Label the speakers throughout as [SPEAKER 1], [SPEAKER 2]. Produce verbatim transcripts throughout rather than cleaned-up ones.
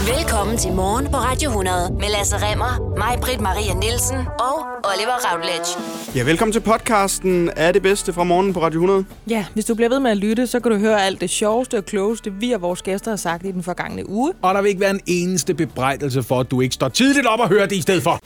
[SPEAKER 1] Velkommen til Morgen på Radio hundrede med Lasse Remmer, mig, Britt Maria Nielsen og Oliver Routledge.
[SPEAKER 2] Ja, velkommen til podcasten af det bedste fra Morgen på Radio hundrede.
[SPEAKER 3] Ja, hvis du bliver ved med at lytte, så kan du høre alt det sjoveste og klogeste, vi og vores gæster har sagt i den forgangne uge.
[SPEAKER 4] Og der vil ikke være en eneste bebrejdelse for, at du ikke står tidligt op og hører det i stedet for.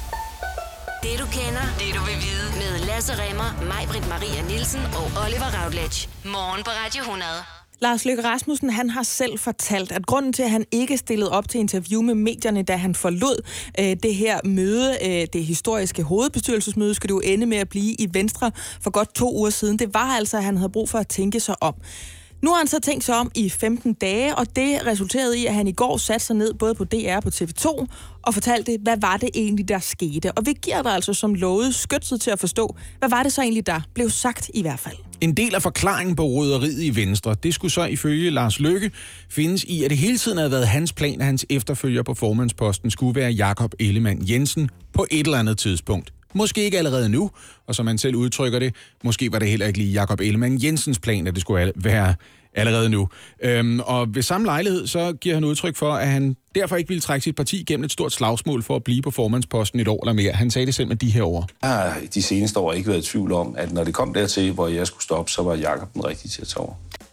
[SPEAKER 1] Det du kender, det du vil vide med Lasse Remmer, mig, Britt Maria Nielsen og Oliver Routledge. Morgen på Radio hundrede.
[SPEAKER 3] Lars Løkke Rasmussen, han har selv fortalt, at grunden til, at han ikke stillede op til interview med medierne, da han forlod øh, det her møde, øh, det historiske hovedbestyrelsesmøde, skal det jo ende med at blive i Venstre for godt to uger siden. Det var altså, at han havde brug for at tænke sig om. Nu har han så tænkt sig om i femten dage, og det resulterede i, at han i går satte sig ned både på D R og på T V to og fortalte, hvad var det egentlig, der skete. Og vi giver dig altså som lovet skytset til at forstå, hvad var det så egentlig, der blev sagt i hvert fald.
[SPEAKER 4] En del af forklaringen på røderiet i Venstre, det skulle så ifølge Lars Løkke findes i, at det hele tiden havde været hans plan, at hans efterfølger på formandsposten skulle være Jakob Ellemann-Jensen på et eller andet tidspunkt. Måske ikke allerede nu, og som man selv udtrykker det, måske var det heller ikke lige Jakob Ellemann-Jensens plan, at det skulle være allerede nu. Øhm, og ved samme lejlighed, så giver han udtryk for, at han derfor ikke ville trække sit parti gennem et stort slagsmål for at blive på formandsposten et år eller mere. Han sagde det selv med de her ord.
[SPEAKER 5] Jeg har de seneste år ikke været i tvivl om, at når det kom dertil, hvor jeg skulle stoppe, så var Jakob den rigtige til at tage over.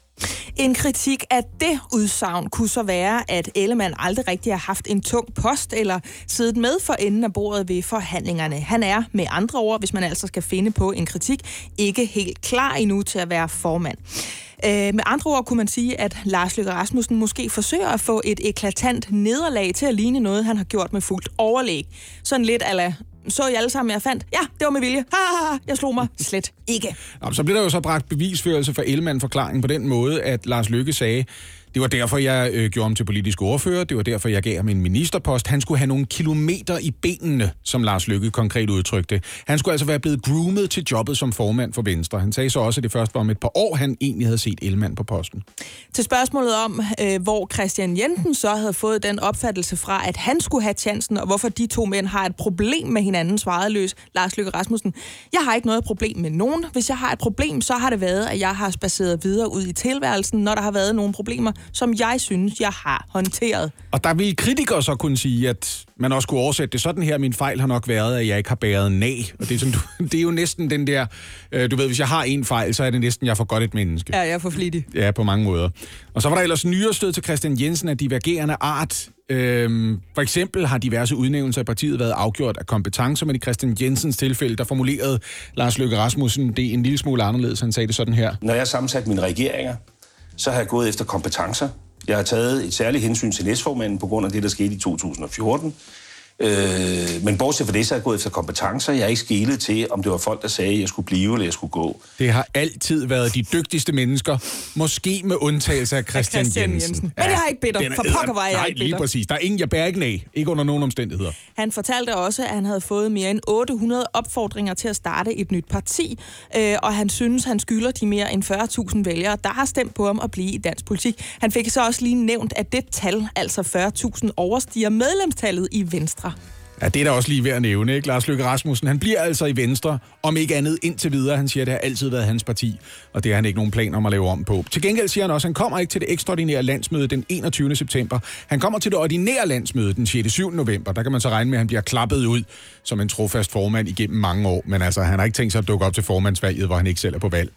[SPEAKER 3] En kritik af det udsagn kunne så være, at Ellemann aldrig rigtig har haft en tung post eller siddet med for enden af bordet ved forhandlingerne. Han er med andre ord, hvis man altså skal finde på en kritik, ikke helt klar endnu til at være formand. Øh, med andre ord kunne man sige, at Lars Løkke Rasmussen måske forsøger at få et eklatant nederlag til at ligne noget, han har gjort med fuldt overlæg. Sådan lidt ala, så I alle sammen, jeg fandt, ja, det var med vilje. Ha, ha, ha. Jeg slog mig slet ikke.
[SPEAKER 4] Nå, så blev der jo så bragt bevisførelse for Ellemann-forklaringen på den måde, at Lars Løkke sagde, det var derfor, jeg øh, gjorde ham til politisk ordfører. Det var derfor, jeg gav ham en ministerpost. Han skulle have nogle kilometer i benene, som Lars Løkke konkret udtrykte. Han skulle altså være blevet groomet til jobbet som formand for Venstre. Han sagde så også, at det først var om et par år, han egentlig havde set Ellemann på posten.
[SPEAKER 3] Til spørgsmålet om, øh, hvor Christian Jensen så havde fået den opfattelse fra, at han skulle have chancen, og hvorfor de to mænd har et problem med hinanden, svarede løs Lars Løkke Rasmussen. Jeg har ikke noget problem med nogen. Hvis jeg har et problem, så har det været, at jeg har spaceret videre ud i tilværelsen, når der har været nogle problemer, som jeg synes, jeg har håndteret.
[SPEAKER 4] Og der vil kritikere så kunne sige, at man også kunne oversætte det sådan her. Min fejl har nok været, at jeg ikke har bæret nag. Og det er, sådan, du, det er jo næsten den der, øh, du ved, hvis jeg har en fejl, så er det næsten, jeg får godt et menneske.
[SPEAKER 3] Ja, jeg er for flittig.
[SPEAKER 4] Ja, på mange måder. Og så var der ellers nyere stød til Christian Jensen af divergerende art. Øhm, for eksempel har diverse udnævnelser i partiet været afgjort af kompetencer, men i Christian Jensens tilfælde, der formulerede Lars Løkke Rasmussen det en lille smule anderledes. Han sagde det sådan her.
[SPEAKER 5] Når jeg har sammensat mine regeringer, så har jeg gået efter kompetencer. Jeg har taget et særligt hensyn til næstformanden på grund af det, der skete i to tusind og fjorten. Øh, men bortset fra det, så har jeg gået efter kompetencer. Jeg har ikke skelet til, om det var folk, der sagde, at jeg skulle blive eller jeg skulle gå.
[SPEAKER 4] Det har altid været de dygtigste mennesker, måske med undtagelse af Christian,
[SPEAKER 3] Christian
[SPEAKER 4] Jensen.
[SPEAKER 3] Jensen. Men jeg har ikke bitter. For pokker var jeg
[SPEAKER 4] nej,
[SPEAKER 3] ikke bitter.
[SPEAKER 4] lige præcis. Der er ingen, jeg bærer ikke af. Ikke under nogen omstændigheder.
[SPEAKER 3] Han fortalte også, at han havde fået mere end otte hundrede opfordringer til at starte et nyt parti, øh, og han synes, han skylder de mere end fyrre tusind vælgere, der har stemt på ham at blive i dansk politik. Han fik så også lige nævnt, at det tal, altså fyrre tusind, overstiger medlemstallet i Venstre.
[SPEAKER 4] Ja, det er da også lige ved at nævne, ikke? Lars Løkke Rasmussen, han bliver altså i Venstre, om ikke andet indtil videre. Han siger, at det har altid været hans parti, og det har han ikke nogen plan om at lave om på. Til gengæld siger han også, at han kommer ikke til det ekstraordinære landsmøde den enogtyvende september. Han kommer til det ordinære landsmøde den sjette og syvende november. Der kan man så regne med, at han bliver klappet ud som en trofast formand igennem mange år. Men altså, han har ikke tænkt sig at dukke op til formandsvalget, hvor han ikke selv er på valg.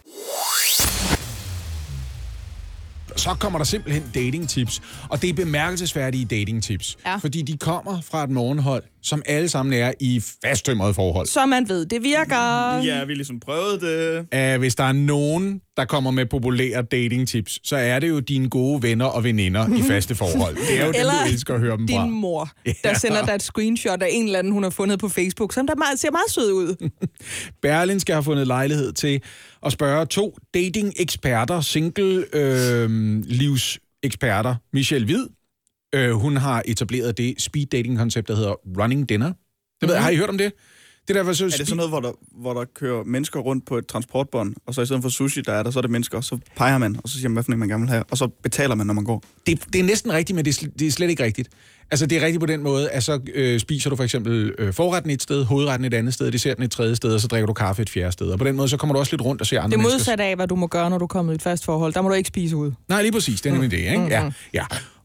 [SPEAKER 4] Så kommer der simpelthen datingtips, og det er bemærkelsesværdige datingtips,
[SPEAKER 3] ja.
[SPEAKER 4] Fordi de kommer fra et morgenhold, som alle sammen er i fasttømrede forhold.
[SPEAKER 3] Så man ved, det virker.
[SPEAKER 2] Ja, vi ligesom prøvede det.
[SPEAKER 4] Uh, hvis der er nogen, der kommer med populære datingtips, så er det jo dine gode venner og veninder i faste forhold. Det er jo
[SPEAKER 3] eller
[SPEAKER 4] dem, du elsker at høre dem fra.
[SPEAKER 3] din mor, der sender dig et screenshot af en eller anden, hun har fundet på Facebook, som der ser meget sød ud.
[SPEAKER 4] Berlingske har fundet lejlighed til at spørge to dating-eksperter, single-livseksperter. Øh, Michelle Hvid, øh, hun har etableret det speed-dating-koncept, der hedder Running Dinner. Det ved, mm-hmm. Har I hørt om det? Det der, så
[SPEAKER 2] er det sådan noget, hvor der, hvor der kører mennesker rundt på et transportbånd, og så i stedet for sushi, der er der, så er det mennesker, og så peger man, og så siger man, hvad for en man gerne vil have, og så betaler man, når man går.
[SPEAKER 4] Det, det er næsten rigtigt, men det er, det er slet ikke rigtigt. Altså, det er rigtigt på den måde, at så øh, spiser du for eksempel øh, forretten et sted, hovedretten et andet sted, desserten et tredje sted, og så drikker du kaffe et fjerde sted. Og på den måde, så kommer du også lidt rundt og ser andre mennesker.
[SPEAKER 3] Det er modsat af, hvad du må gøre, når du kommer i et fast forhold. Der må du ikke spise ud.
[SPEAKER 4] Nej, lige præcis. Det er nemlig det, ikke? Ja, ja.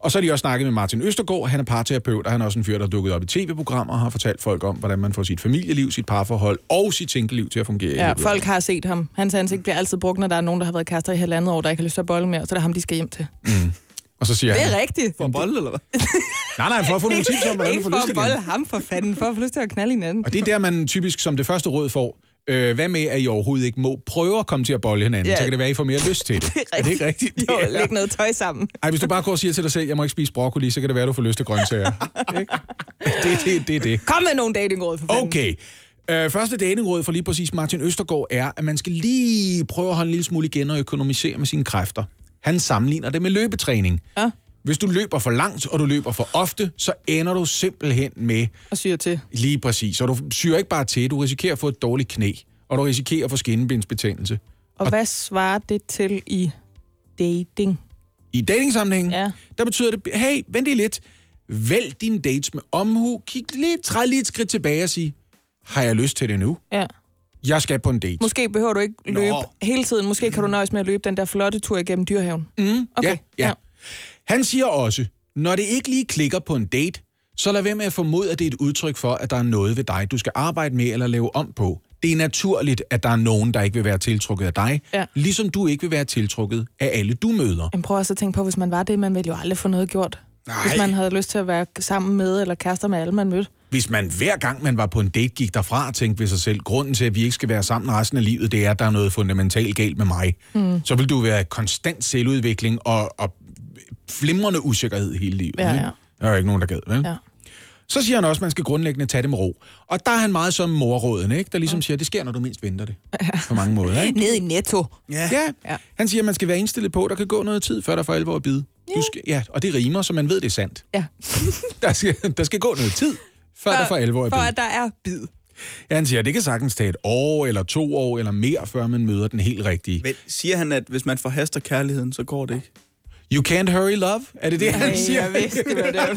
[SPEAKER 4] Og så har de også snakket med Martin Østergaard. Han er parterapeut, og han er også en fyr, der er dukket op i tv-programmer og har fortalt folk om, hvordan man får sit familieliv, sit parforhold og sit single-liv til at fungere.
[SPEAKER 3] Ja, folk har set ham. Hans ansigt bliver altid brugt, når der er nogen, der har været kærester i halvandet år, der ikke har lyst til at bolle mere, så er det ham, de skal hjem til.
[SPEAKER 4] Mm. Og så siger
[SPEAKER 3] det er
[SPEAKER 4] han,
[SPEAKER 3] rigtigt.
[SPEAKER 2] For en bolle, eller hvad?
[SPEAKER 4] nej, nej, for at få nogle tips om, hvordan du får lyst til
[SPEAKER 3] ikke for at bolle ham for fanden, for at få lyst til at knalde hinanden.
[SPEAKER 4] Og det er der, man typisk som det første råd får. Øh, hvad med, at I overhovedet ikke må prøve at komme til at bolle hinanden,
[SPEAKER 3] ja.
[SPEAKER 4] Så kan det være, at I får mere lyst til det.
[SPEAKER 3] Det er,
[SPEAKER 4] er det ikke rigtigt?
[SPEAKER 3] Jo, læg noget tøj sammen.
[SPEAKER 4] Ej, hvis du bare går og siger til dig selv, jeg må ikke spise broccoli, så kan det være, at du får lyst til grøntsager. det, det, det, det, det.
[SPEAKER 3] Kom med nogle datingråd for fanden.
[SPEAKER 4] Okay. Øh, første datingråd for lige præcis Martin Østergaard er, at man skal lige prøve at holde en lille smule igen og økonomisere med sine kræfter. Han sammenligner det med løbetræning.
[SPEAKER 3] Ja.
[SPEAKER 4] Hvis du løber for langt, og du løber for ofte, så ender du simpelthen med...
[SPEAKER 3] Og syre til.
[SPEAKER 4] Lige præcis. Og du syrer ikke bare til, du risikerer at få et dårligt knæ, og du risikerer at få skinnebindsbetændelse.
[SPEAKER 3] Og, og hvad svarer det til i dating?
[SPEAKER 4] I datingsammenhængen,
[SPEAKER 3] ja.
[SPEAKER 4] Der betyder det, hey, vent lige lidt. Vælg dine dates med omhu. Kig lige, træd lige et skridt tilbage og sig, har jeg lyst til det nu?
[SPEAKER 3] Ja.
[SPEAKER 4] Jeg skal på en date.
[SPEAKER 3] Måske behøver du ikke løbe
[SPEAKER 2] Nå.
[SPEAKER 3] hele tiden. Måske kan du nøjes med at løbe den der flotte tur igennem Dyrehaven.
[SPEAKER 4] Mm,
[SPEAKER 3] okay.
[SPEAKER 4] ja, ja. ja. Han siger også, når det ikke lige klikker på en date, så lad være med at formode, at det er et udtryk for, at der er noget ved dig, du skal arbejde med eller lave om på. Det er naturligt, at der er nogen, der ikke vil være tiltrukket af dig,
[SPEAKER 3] ja.
[SPEAKER 4] Ligesom du ikke vil være tiltrukket af alle, du møder.
[SPEAKER 3] Men prøv også at tænke på, hvis man var det, man ville jo aldrig få noget gjort. Nej. Hvis man havde lyst til at være sammen med eller kærester med alle, man mødte.
[SPEAKER 4] Hvis man hver gang, man var på en date, gik derfra og tænkte ved sig selv, grunden til, at vi ikke skal være sammen resten af livet, det er, at der er noget fundamentalt galt med mig. Mm. Så vil du være konstant selvudvikling og, og flimrende usikkerhed hele livet.
[SPEAKER 3] Ja, ja.
[SPEAKER 4] Der er jo ikke nogen, der gad, vel?
[SPEAKER 3] Ja.
[SPEAKER 4] Så siger han også, at man skal grundlæggende tage det med ro. Og der er han meget som morråden, ikke? Der ligesom siger, at det sker, når du mindst venter det. På mange måder, ikke?
[SPEAKER 3] Ned i Netto.
[SPEAKER 4] Ja. ja. ja. Han siger, at man skal være indstillet på, at der kan gå noget tid, før der for alvor at bide. Du skal, ja, og det rimer, så man ved, det er sandt.
[SPEAKER 3] Ja.
[SPEAKER 4] der, skal, der skal gå noget tid, før for, der for alvor er bid.
[SPEAKER 3] For at der er bid.
[SPEAKER 4] Ja, han siger, at det kan sagtens tage et år, eller to år, eller mere, før man møder den helt rigtige.
[SPEAKER 2] Men siger han, at hvis man forhaster kærligheden, så går det ikke?
[SPEAKER 4] You can't hurry love? Er det det,
[SPEAKER 3] Ej,
[SPEAKER 4] han siger?
[SPEAKER 3] Jeg vidste, det var det.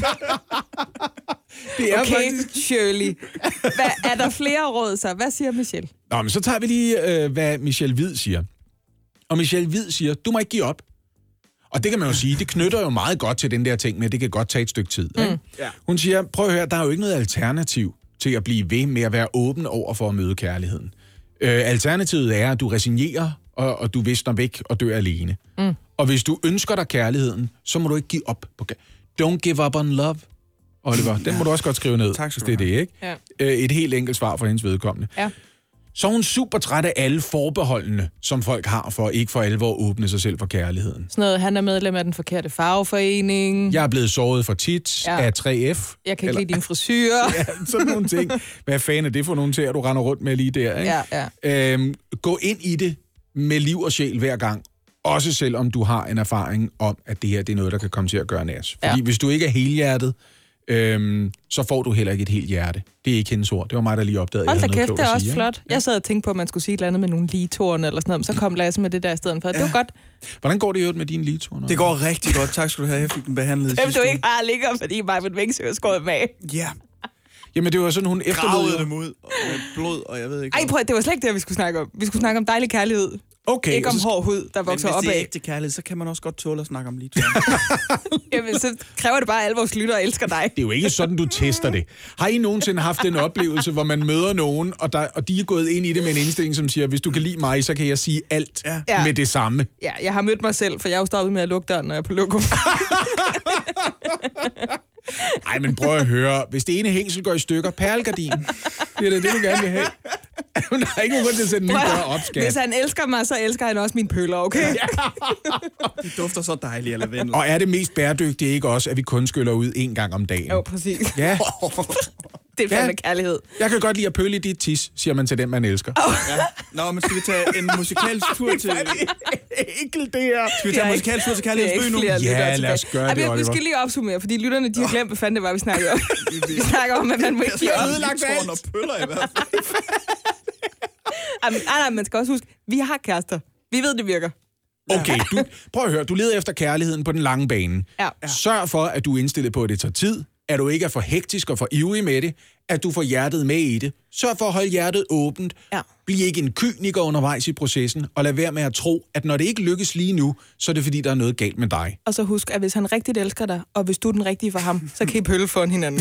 [SPEAKER 4] Det er
[SPEAKER 3] okay,
[SPEAKER 4] faktisk...
[SPEAKER 3] Shirley. Hvad, er der flere råd så? Hvad siger Michelle?
[SPEAKER 4] Nå, men så tager vi lige, øh, hvad Michelle Hvid siger. Og Michelle Hvid siger, du må ikke give op. Og det kan man jo sige, det knytter jo meget godt til den der ting, men det kan godt tage et stykke tid. Mm. Ikke? Ja. Hun siger, prøv at høre, der er jo ikke noget alternativ til at blive ved med at være åben over for at møde kærligheden. Øh, alternativet er, at du resignerer, og, og du visner væk og dør alene. Mm. Og hvis du ønsker dig kærligheden, så må du ikke give op på kærligheden. Don't give up on love, Oliver. Den må du også godt skrive ned,
[SPEAKER 2] tak,
[SPEAKER 4] hvis det er det, ikke? Ja. Øh, et helt enkelt svar fra hendes vedkommende.
[SPEAKER 3] Ja.
[SPEAKER 4] Så er hun super træt af alle forbeholdene, som folk har for ikke for alvor at åbne sig selv for kærligheden.
[SPEAKER 3] Sådan noget, han er medlem af den forkerte fagforening.
[SPEAKER 4] Jeg er blevet såret for tit ja. af tre F.
[SPEAKER 3] Jeg kan ikke lide din frisyr.
[SPEAKER 4] Ja, sådan nogle ting. Hvad fanden er det for nogle til, at du render rundt med lige der? Ikke?
[SPEAKER 3] Ja, ja.
[SPEAKER 4] Øhm, gå ind i det med liv og sjæl hver gang. Også selvom du har en erfaring om, at det her det er noget, der kan komme til at gøre nas. Fordi ja. hvis du ikke er helhjertet, øhm, så får du heller ikke et helt hjerte. Det er ikke hendes ord. Det var mig, der lige opdagede.
[SPEAKER 3] Hold da kæft, det er også
[SPEAKER 4] sige,
[SPEAKER 3] flot. Jeg sad og tænkte på, at man skulle sige et eller andet med nogle ligetårn eller sådan noget, men så kom Lasse med det der i stedet for. Ja. Det var godt.
[SPEAKER 4] Hvordan går det jo med dine ligetårn?
[SPEAKER 2] Det går rigtig godt. Tak skal du have. Jeg fik den behandlet i
[SPEAKER 3] Dem
[SPEAKER 2] sidste
[SPEAKER 3] du ikke har ligger, fordi mig med Vingsø er skåret med.
[SPEAKER 2] Ja.
[SPEAKER 4] Jamen, det var sådan, hun efterlod
[SPEAKER 2] dem ud. Og blod, og jeg ved ikke.
[SPEAKER 3] Ej, prøv, det var slet ikke det, vi skulle snakke om. Vi skulle snakke om dejlig kærlighed.
[SPEAKER 4] Okay.
[SPEAKER 3] Ikke om hård hud, der vokser opad.
[SPEAKER 2] Men hvis det er ægte kærlighed, så kan man også godt tåle at snakke om ligetårn.
[SPEAKER 3] Jamen, så kræver det bare, at alle vores lyttere elsker dig.
[SPEAKER 4] Det er jo ikke sådan, du tester det. Har I nogensinde haft en oplevelse, hvor man møder nogen, og, der, og de er gået ind i det med en indstilling, som siger, hvis du kan lide mig, så kan jeg sige alt ja. med det samme?
[SPEAKER 3] Ja, jeg har mødt mig selv, for jeg er jo stoppet med at lukke døren, når jeg er på lokum.
[SPEAKER 4] Ej, men prøv at høre. Hvis det ene hængsel går i stykker, perlegardin. Det er det, det du gerne vil have. Der er ikke nogen grund til at sætte en ny dør op, skat.
[SPEAKER 3] Hvis han elsker mig, så elsker han også mine pøller, okay? Ja.
[SPEAKER 2] De dufter så dejligt af lavendel.
[SPEAKER 4] Og er det mest bæredygtige ikke også, at vi kun skyller ud en gang om dagen?
[SPEAKER 3] Jo, præcis.
[SPEAKER 4] Ja.
[SPEAKER 3] Det er fandme ja. kærlighed.
[SPEAKER 4] Jeg kan godt lide at pølle i dit tis, siger man til den, man elsker.
[SPEAKER 3] Oh.
[SPEAKER 2] Ja. Nå, men skal vi tage en musikalsk tur til...
[SPEAKER 4] Ikke det her.
[SPEAKER 2] Skal vi tage en musikalsk tur til Kærlighedsby nu?
[SPEAKER 4] Ja, lad os gøre det,
[SPEAKER 3] Oliver. Vi skal lige opsummere, fordi lytterne, de har glemt, hvad fanden det var, vi snakkede om. Vi snakker om, at man må ikke...
[SPEAKER 2] Jeg har ødelagt alt. Og pøller i hvert fald.
[SPEAKER 3] Jamen, nej, nej, man skal også huske, vi har kærester. Vi ved, det virker.
[SPEAKER 4] Okay, du, prøv at høre. Du leder efter kærligheden på den lange bane.
[SPEAKER 3] Ja.
[SPEAKER 4] Sørg for, at du er indstillet på, at det tager tid. at du ikke er for hektisk og for ivrig med det, at du får hjertet med i det. Sørg for at holde hjertet åbent.
[SPEAKER 3] Ja.
[SPEAKER 4] Bliv ikke en kyniker undervejs i processen, og lad være med at tro, at når det ikke lykkes lige nu, så er det fordi, der er noget galt med dig.
[SPEAKER 3] Og så husk, at hvis han rigtigt elsker dig, og hvis du er den rigtige for ham, så kan I pølle for hinanden.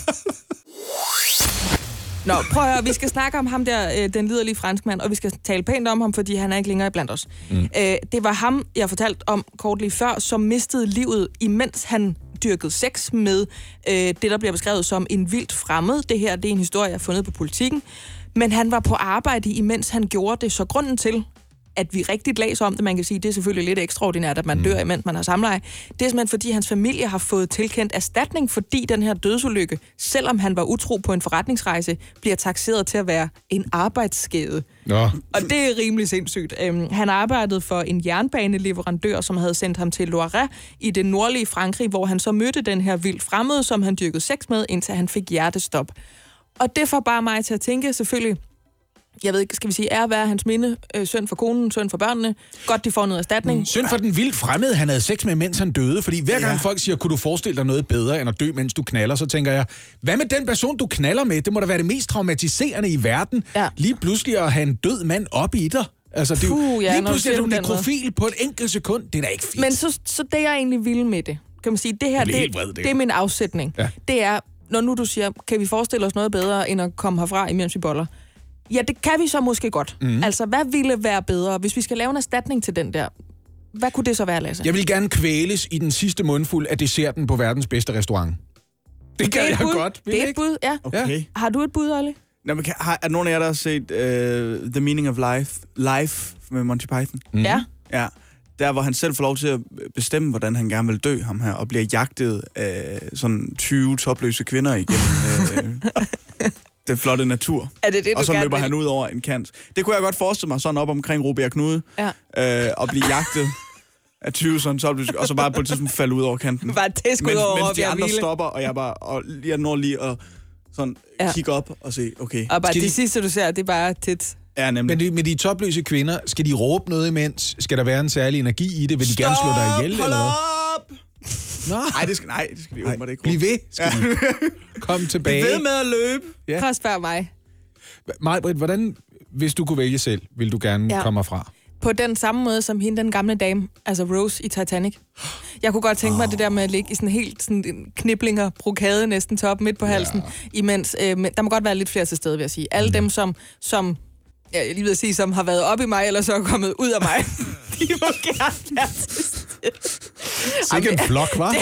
[SPEAKER 3] Nå, prøv at høre, vi skal snakke om ham der, den liderlige franskmand, og vi skal tale pænt om ham, fordi han er ikke længere blandt os. Mm. Øh, det var ham, jeg fortalte om kort lige før, som mistede livet, imens han dyrkede sex med øh, det, der bliver beskrevet som en vildt fremmed. Det her, det er en historie, jeg har fundet på Politikken. Men han var på arbejde, imens han gjorde det, så grunden til, at vi rigtig læser om det, man kan sige, det er selvfølgelig lidt ekstraordinært, at man dør, imens man har samleje. Det er simpelthen, fordi hans familie har fået tilkendt erstatning, fordi den her dødsulykke, selvom han var utro på en forretningsrejse, bliver takseret til at være en arbejdsskade.
[SPEAKER 4] Nå.
[SPEAKER 3] Og det er rimelig sindssygt. Um, han arbejdede for en jernbaneleverandør, som havde sendt ham til Loiret i det nordlige Frankrig, hvor han så mødte den her vildt fremmede, som han dyrkede sex med, indtil han fik hjertestop. Og det får bare mig til at tænke, selvfølgelig, jeg ved ikke, skal vi sige, er at være hans minde, øh, synd for konen, synd for børnene, godt de får noget erstatning.
[SPEAKER 4] Mm. Synd for den vildt fremmede, han havde sex med, mens han døde, fordi hver gang ja. folk siger, kunne du forestille dig noget bedre, end at dø, mens du knaller, så tænker jeg, hvad med den person, du knaller med? Det må da være det mest traumatiserende i verden.
[SPEAKER 3] Ja.
[SPEAKER 4] Lige pludselig at have en død mand op i dig. Altså, det er
[SPEAKER 3] Puh,
[SPEAKER 4] jo,
[SPEAKER 3] ja,
[SPEAKER 4] lige pludselig er du
[SPEAKER 3] den
[SPEAKER 4] nekrofil på et enkelt sekund. Det er da ikke fint.
[SPEAKER 3] Men så, så det, jeg egentlig vil med det, kan man sige, det her, det,
[SPEAKER 4] vred, det,
[SPEAKER 3] det er min afsætning. Ja. Det er, når nu du siger, kan vi forestille os noget bedre, end at komme herfra, imens vi boller? Ja, det kan vi så måske godt. Mm. Altså, hvad ville være bedre, hvis vi skal lave en erstatning til den der? Hvad kunne det så være, Lasse?
[SPEAKER 4] Jeg vil gerne kvæles i den sidste mundfuld af desserten på verdens bedste restaurant. Det, det kan jeg
[SPEAKER 3] bud.
[SPEAKER 4] godt.
[SPEAKER 3] Det er et bud, ja.
[SPEAKER 2] Okay.
[SPEAKER 3] Har du et bud, Olli?
[SPEAKER 2] Nå, men kan, har, er nogen af jer, der har set uh, The Meaning of Life, Life med Monty Python?
[SPEAKER 3] Mm. Ja.
[SPEAKER 2] Ja. Der, hvor han selv får lov til at bestemme, hvordan han gerne vil dø, ham her, og bliver jagtet af sådan tyve topløse kvinder igennem øh, den flotte natur.
[SPEAKER 3] Er det det,
[SPEAKER 2] og så løber
[SPEAKER 3] vil?
[SPEAKER 2] han ud over en kant. Det kunne jeg godt forestille mig, sådan op omkring Robert Knude,
[SPEAKER 3] ja.
[SPEAKER 2] øh, og blive jagtet af tyve sådan topløse, og så bare på et tidspunkt falde ud over kanten.
[SPEAKER 3] Bare tæsk ud over,
[SPEAKER 2] mens de andre hvile. Stopper, og jeg bare og jeg når lige at sådan ja. kigge op og se, okay.
[SPEAKER 3] Og bare
[SPEAKER 4] skal
[SPEAKER 3] det
[SPEAKER 4] de...
[SPEAKER 3] sidste, du ser, det er bare tit.
[SPEAKER 2] Ja, nemlig.
[SPEAKER 4] Men de, med de topløse kvinder, skal de råbe noget imens? Skal der være en særlig energi i det? Vil de
[SPEAKER 2] Stop,
[SPEAKER 4] gerne slå dig ihjel?
[SPEAKER 2] Hold
[SPEAKER 4] eller
[SPEAKER 2] op! Nå. Nej, det skal, nej, det skal de åbenbart ikke.
[SPEAKER 4] Bliv ved, skal ja. de. Kom tilbage.
[SPEAKER 2] Bliv ved med at løbe.
[SPEAKER 3] Ja. Prøv at spørge mig.
[SPEAKER 4] Maj-Brit, hvordan, hvis du kunne vælge selv, vil du gerne ja. komme herfra?
[SPEAKER 3] På den samme måde som hende, den gamle dame, altså Rose i Titanic. Jeg kunne godt tænke mig oh. det der med at ligge i sådan helt sådan kniblinger, brokade næsten top midt på halsen, ja. imens, øh, men der må godt være lidt flere til stede, vil jeg sige. Alle mm. dem, som, som ja, jeg lige vil sige, som har været op i mig, eller så er kommet ud af mig, de må gerne være til stede.
[SPEAKER 4] Sikke en flok, hva'?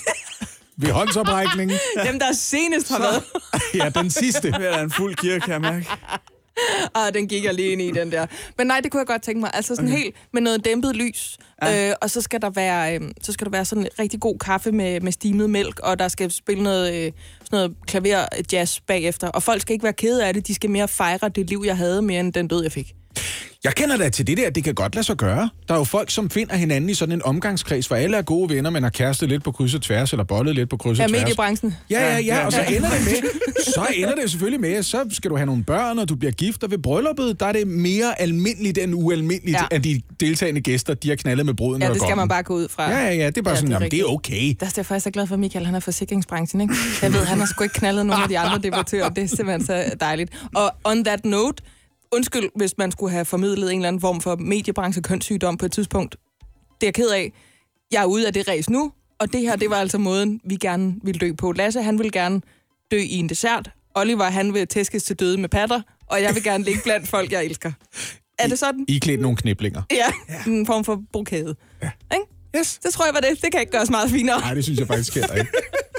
[SPEAKER 4] Ved håndsoprækningen.
[SPEAKER 3] Dem, der senest har været.
[SPEAKER 4] Ja, den sidste.
[SPEAKER 2] Det er en fuld kirke, kan jeg mærke.
[SPEAKER 3] Ah, den gik jeg lige ind i, den der. Men nej, det kunne jeg godt tænke mig. Altså sådan okay. helt med noget dæmpet lys. Ja. Øh, og så skal der være, øh, så skal der være sådan en rigtig god kaffe med, med stimet mælk, og der skal spille noget, øh, sådan noget klaver-jazz bagefter. Og folk skal ikke være kede af det. De skal mere fejre det liv, jeg havde, mere end den død, jeg fik.
[SPEAKER 4] Jeg kender da til det der, det kan godt lade sig gøre. Der er jo folk, som finder hinanden i sådan en omgangskreds, hvor alle er gode venner, men har kærestet lidt på kryds og tværs, eller bollet lidt på kryds og
[SPEAKER 3] ja,
[SPEAKER 4] tværs.
[SPEAKER 3] Ja, mediebranchen.
[SPEAKER 4] Ja, ja, ja, og så ender det med, så ender det selvfølgelig med, så skal du have nogle børn, og du bliver gift, og ved brylluppet, der er det mere almindeligt end ualmindeligt, ja. at de deltagende gæster, de har knaldet med bruden.
[SPEAKER 3] Ja, det skal man bare gå ud fra.
[SPEAKER 4] Ja, ja, ja, det er bare ja, sådan, det er, jamen, det er okay.
[SPEAKER 3] Der er jeg faktisk glad for, at Michael, han er forsikringsbranchen, ikke? Jeg ved, han har sgu ikke knaldet nogen af de andre debattører, det er simpelthen så dejligt. Og on that note, undskyld, hvis man skulle have formidlet en eller anden form for mediebranche kønssygdom på et tidspunkt. Det er jeg ked af. Jeg er ude af det race nu, og det her, det var altså måden, vi gerne ville dø på. Lasse, han vil gerne dø i en dessert. Oliver, han vil tæskes til døde med patter, og jeg vil gerne ligge blandt folk, jeg elsker. Er det sådan?
[SPEAKER 4] I klædt nogle kniblinger.
[SPEAKER 3] Ja, ja. En form for brokade.
[SPEAKER 4] Ja.
[SPEAKER 3] Ikke?
[SPEAKER 4] Yes.
[SPEAKER 3] Det tror jeg var det. Det kan ikke gøres meget finere.
[SPEAKER 4] Nej, det synes jeg faktisk heller ikke.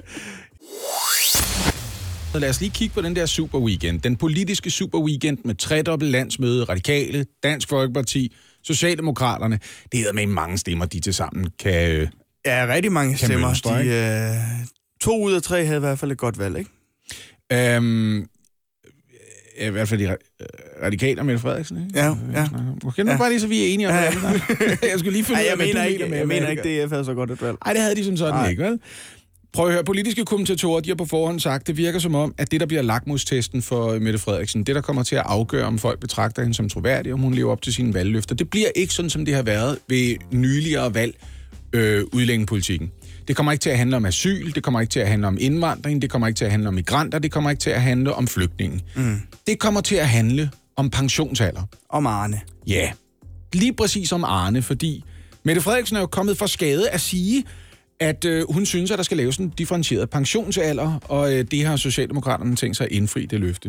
[SPEAKER 4] Så lad os lige kigge på den der super weekend. Den politiske super weekend med tredobbelt landsmøde, Radikale, Dansk Folkeparti, Socialdemokraterne. Det hedder med mange stemmer, de tilsammen kan.
[SPEAKER 2] Ja, rigtig mange stemmer.
[SPEAKER 4] Mønstre,
[SPEAKER 2] de, øh, to ud af tre havde i hvert fald et godt valg, ikke?
[SPEAKER 4] Øhm, I hvert fald de radikale og Mette Frederiksen, ikke?
[SPEAKER 2] Ja, ja.
[SPEAKER 4] Okay, nu ja. Bare lige så vi er enige om ja. det. Jeg skulle lige finde
[SPEAKER 2] ud af,
[SPEAKER 4] hvad
[SPEAKER 2] mener
[SPEAKER 4] du
[SPEAKER 2] ikke,
[SPEAKER 4] mener med.
[SPEAKER 2] Jeg mener ikke, D F havde så godt et valg.
[SPEAKER 4] Nej, det havde de sådan sådan Ej. ikke, vel? Prøv at høre, politiske kommentatorer, de har på forhånd sagt, det virker som om, at det, der bliver lakmustesten for Mette Frederiksen, det, der kommer til at afgøre, om folk betragter hende som troværdig, om hun lever op til sine valgløfter, det bliver ikke sådan, som det har været ved nyligere valg øh, udlændingepolitikken. Det kommer ikke til at handle om asyl, det kommer ikke til at handle om indvandring, det kommer ikke til at handle om migranter, det kommer ikke til at handle om flygtninge. Mm. Det kommer til at handle om pensionsalder.
[SPEAKER 2] Om Arne.
[SPEAKER 4] Ja, lige præcis om Arne, fordi Mette Frederiksen er jo kommet for skade at sige, at øh, hun synes, at der skal laves en differentieret pensionsalder, og øh, det har Socialdemokraterne tænkt sig at indfri det løfte.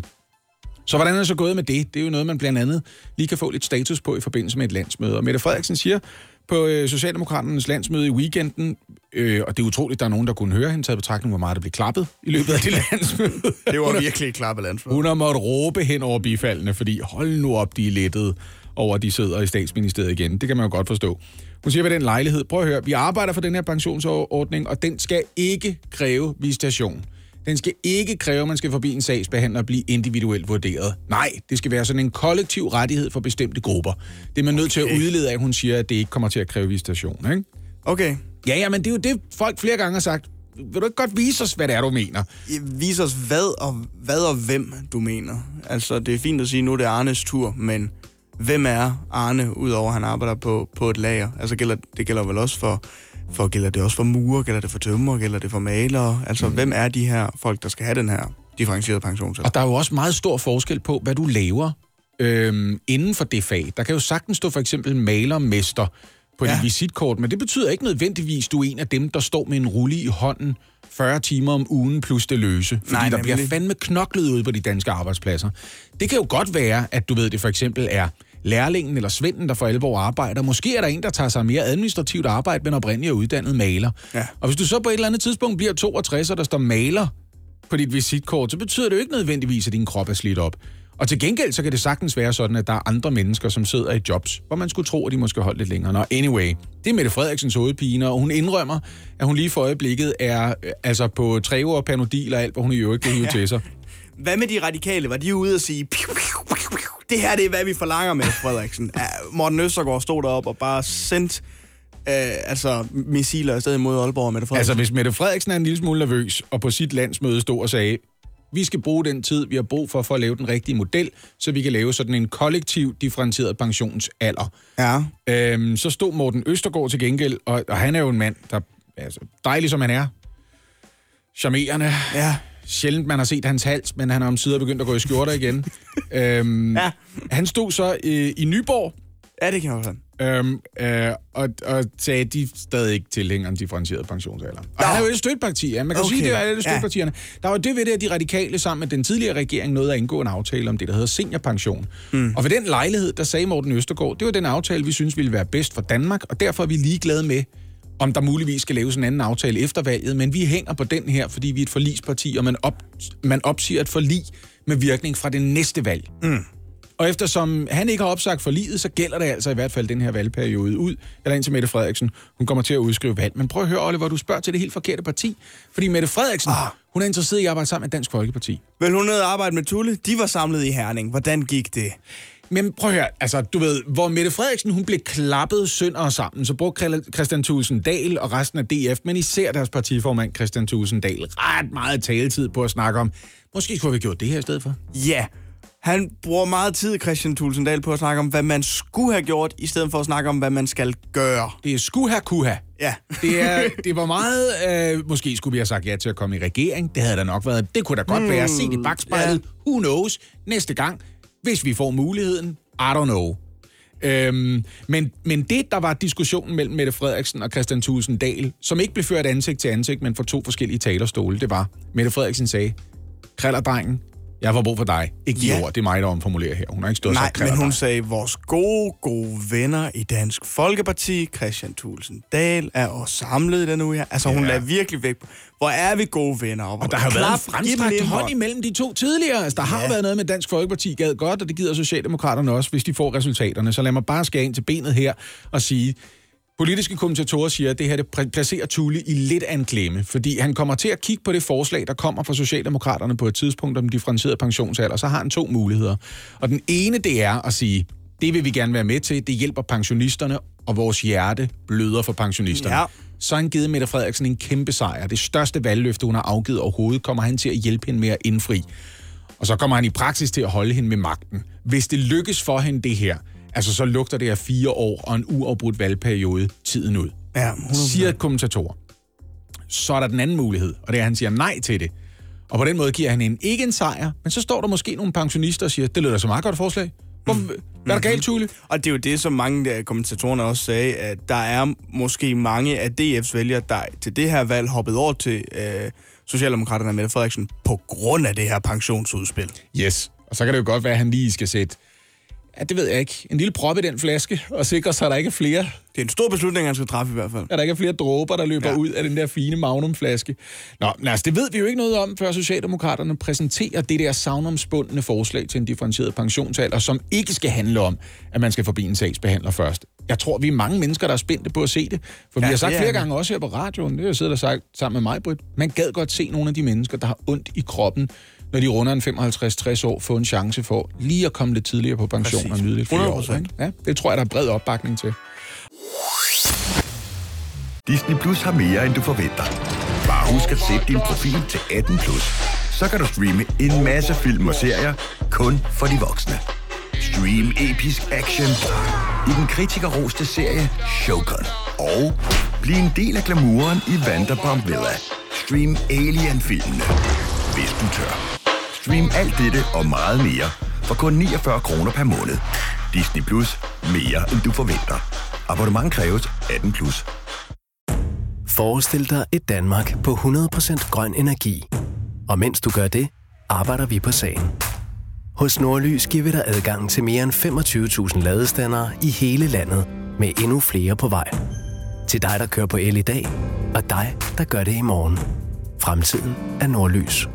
[SPEAKER 4] Så hvordan er det så gået med det? Det er jo noget, man blandt andet lige kan få lidt status på i forbindelse med et landsmøde. Og Mette Frederiksen siger på øh, Socialdemokraternes landsmøde i weekenden, øh, og det er utroligt, der er nogen, der kunne høre hende, taget betragtning, hvor meget der blev klappet i løbet af det landsmøde.
[SPEAKER 2] Det var virkelig et klappet landsmøde.
[SPEAKER 4] Hun har måttet råbe hen over bifaldene, fordi hold nu op, de er lettede over, at de sidder i statsministeriet igen. Det kan man jo godt forstå. Hun siger ved den lejlighed, prøv at høre, vi arbejder for den her pensionsordning, og den skal ikke kræve visitation. Den skal ikke kræve, at man skal forbi en sagsbehandler og blive individuelt vurderet. Nej, det skal være sådan en kollektiv rettighed for bestemte grupper. Det er man nødt okay. til at udlede af, at hun siger, at det ikke kommer til at kræve visitation, ikke?
[SPEAKER 2] Okay.
[SPEAKER 4] Ja, ja, men det er jo det, folk flere gange har sagt. Vil du ikke godt vise os, hvad det er, du mener?
[SPEAKER 2] Vis os, hvad og, hvad og hvem du mener. Altså, det er fint at sige, nu er det Arnes tur, men hvem er Arne, udover at han arbejder på, på et lager? Altså, gælder, det gælder vel også for... For gælder det også for murer, gælder det for tømrer, gælder det for malere? Altså, mm. hvem er de her folk, der skal have den her differentierede pensionsalder?
[SPEAKER 4] Og der er jo også meget stor forskel på, hvad du laver øhm, inden for det fag. Der kan jo sagtens stå for eksempel malermester på ja. dit visitkort, men det betyder ikke nødvendigvis, du er en af dem, der står med en rulle i hånden fyrre timer om ugen plus det løse. Fordi Nej, der bliver fandme knoklet ud på de danske arbejdspladser. Det kan jo godt være, at du ved, det for eksempel er lærlingen eller svenden, der for alvor arbejder. Måske er der en, der tager sig mere administrativt arbejde, men oprindeligt er uddannet maler. Ja. Og hvis du så på et eller andet tidspunkt bliver toogtres, og der står maler på dit visitkort, så betyder det jo ikke nødvendigvis, at din krop er slidt op. Og til gengæld, så kan det sagtens være sådan, at der er andre mennesker, som sidder i jobs, hvor man skulle tro, at de måske holdt lidt længere. Nå, anyway, det er Mette Frederiksens hovedpine, og hun indrømmer, at hun lige for øjeblikket er altså på Trevo og Panodil og alt, hvor hun i øvrigt kan hive til sig.
[SPEAKER 2] Hvad med de radikale? Var de ude og sige, piu, piu, piu, piu. Det her det er, hvad vi forlanger med Frederiksen. Morten Østergaard stod derop og bare sendt øh, altså, missiler afsted mod Aalborg og Mette Frederiksen.
[SPEAKER 4] Altså, hvis Mette Frederiksen er en lille smule nervøs, og på sit landsmøde stod og sagde, vi skal bruge den tid, vi har brug for, for at lave den rigtige model, så vi kan lave sådan en kollektiv differentieret pensionsalder.
[SPEAKER 2] Ja.
[SPEAKER 4] Øhm, så stod Morten Østergaard til gengæld, og, og han er jo en mand, der altså, dejlig som han er, charmerende.
[SPEAKER 2] Ja.
[SPEAKER 4] Sjældent man har set hans hals, men han har omsider begyndt at gå i skjorter igen. øhm, ja. Han stod så øh, i Nyborg.
[SPEAKER 2] Ja, det kan jeg også.
[SPEAKER 4] Øhm, øh, og, og sagde, at de stadig ikke tilhænger en differentieret pensionsalder. Og han er jo et støtteparti, ja. Man kan okay. sige, det er et støttepartierne. Ja. Der var det ved det, at de radikale sammen med den tidligere regering nåede at indgå en aftale om det, der hedder seniorpension. Mm. Og ved den lejlighed, der sagde Morten Østergaard, det var den aftale, vi synes ville være bedst for Danmark, og derfor er vi ligeglade med, om der muligvis skal laves en anden aftale efter valget, men vi hænger på den her, fordi vi er et forligsparti, og man, op, man opsiger et forlig med virkning fra det næste valg. Mm. Og eftersom han ikke har opsagt forliget, så gælder det altså i hvert fald den her valgperiode ud, eller indtil Mette Frederiksen, hun kommer til at udskrive valg. Men prøv at høre, Oliver, du spørger til det helt forkerte parti, fordi Mette Frederiksen, ah. hun er interesseret i at arbejde sammen med Dansk Folkeparti.
[SPEAKER 2] Vel, hun havde arbejdet med Tulle, de var samlet i Herning. Hvordan gik det?
[SPEAKER 4] Men prøv at høre, altså, du ved, hvor Mette Frederiksen, hun blev klappet sønder og sammen, så brugte Kristian Thulesen Dahl og resten af D F, men især deres partiformand Kristian Thulesen Dahl, ret meget taletid på at snakke om, måske skulle vi gjort det her i stedet for.
[SPEAKER 2] Ja, han bruger meget tid, Kristian Thulesen Dahl, på at snakke om, hvad man skulle have gjort, i stedet for at snakke om, hvad man skal gøre.
[SPEAKER 4] Det er skulle have, kunne have.
[SPEAKER 2] Ja.
[SPEAKER 4] det, er, det var meget, øh, måske skulle vi have sagt ja til at komme i regering, det havde der nok været, det kunne da godt hmm, være, se i bagspejlet, ja. Who knows, næste gang, hvis vi får muligheden, I don't know. Øhm, men, men det, der var diskussionen mellem Mette Frederiksen og Kristian Thulesen Dahl, som ikke blev ført ansigt til ansigt, men for to forskellige talerstole, det var, Mette Frederiksen sagde, krallerdrengen, jeg får brug for dig. Ikke de ja. ord, det er mig, der omformulerer her. Hun har ikke stået
[SPEAKER 2] Nej,
[SPEAKER 4] så
[SPEAKER 2] men hun sagde, vores gode, gode venner i Dansk Folkeparti, Kristian Thulesen Dahl, er også samlet i den uge her. Altså, ja. hun lader virkelig væk. Hvor er vi gode venner? Og,
[SPEAKER 4] og der har været en fremstrakt hånd imellem de to tidligere. Altså, der ja. har været noget med Dansk Folkeparti gad godt, og det gider Socialdemokraterne også, hvis de får resultaterne. Så lad mig bare skære ind til benet her og sige, politiske kommentatorer siger, at det her det placerer Tulle i lidt af en klemme, fordi han kommer til at kigge på det forslag, der kommer fra Socialdemokraterne på et tidspunkt om differentieret pensionsalder, så har han to muligheder. Og den ene, det er at sige, det vil vi gerne være med til, det hjælper pensionisterne, og vores hjerte bløder for pensionisterne. Ja. Så har han givet Mette Frederiksen en kæmpe sejr. Det største valgløfte, hun har afgivet overhovedet, kommer han til at hjælpe hende med at indfri. Og så kommer han i praksis til at holde hende med magten. Hvis det lykkes for hende det her, altså, så lugter det af fire år og en uafbrudt valgperiode tiden ud.
[SPEAKER 2] Ja,
[SPEAKER 4] siger kommentatorer. så er der den anden mulighed, og det er, at han siger nej til det. Og på den måde giver han en ikke en sejr, men så står der måske nogle pensionister og siger, det lyder så meget godt forslag. Hvor, mm. Hvad er der galt, Thule?
[SPEAKER 2] Og det er jo det, som mange af kommentatorerne også sagde, at der er måske mange af D F's vælgere, der til det her valg hoppede over til øh, Socialdemokraterne og Mette Frederiksen på grund af det her pensionsudspil.
[SPEAKER 4] Yes, og så kan det jo godt være, at han lige skal sætte, ja, det ved jeg ikke, en lille prop i den flaske, og sikre sig, at der ikke er flere.
[SPEAKER 2] Det er en stor beslutning, han skal træffe i hvert fald.
[SPEAKER 4] At der ikke er flere dråber, der løber ja. ud af den der fine Magnum-flaske. Nå, men altså, det ved vi jo ikke noget om, før Socialdemokraterne præsenterer det der savnomsbundne forslag til en differentieret pensionsalder, som ikke skal handle om, at man skal forbi en sagsbehandler først. Jeg tror, vi er mange mennesker, der er spændte på at se det. For ja, vi har sagt flere gange også her på radioen, det har jeg siddet og sagt sammen med mig, Britt, man gad godt se nogle af de mennesker, der har ondt i kroppen, når de runder en femoghalvtreds til tres år, får en chance for lige at komme lidt tidligere på pension Præcis. og nyde lidt flere år. Ikke? Ja, det tror jeg, der er bred opbakning til.
[SPEAKER 6] Disney Plus har mere, end du forventer. Bare husk at sætte din profil til atten plus. Så kan du streame en masse film og serier, kun for de voksne. Stream episk action i den kritikerroste serie Shogun. Og bliv en del af glamouren i Vanderpump Villa. Stream Alien-filmene, hvis du tør. Stream alt dette og meget mere for kun niogfyrre kroner per måned. Disney Plus. Mere, end du forventer. Abonnement kræves atten plus.
[SPEAKER 7] Forestil dig et Danmark på hundrede procent grøn energi. Og mens du gør det, arbejder vi på sagen. Hos Nordlys giver vi dig adgang til mere end femogtyve tusind ladestandere i hele landet, med endnu flere på vej. Til dig, der kører på el i dag, og dig, der gør det i morgen. Fremtiden er Nordlys.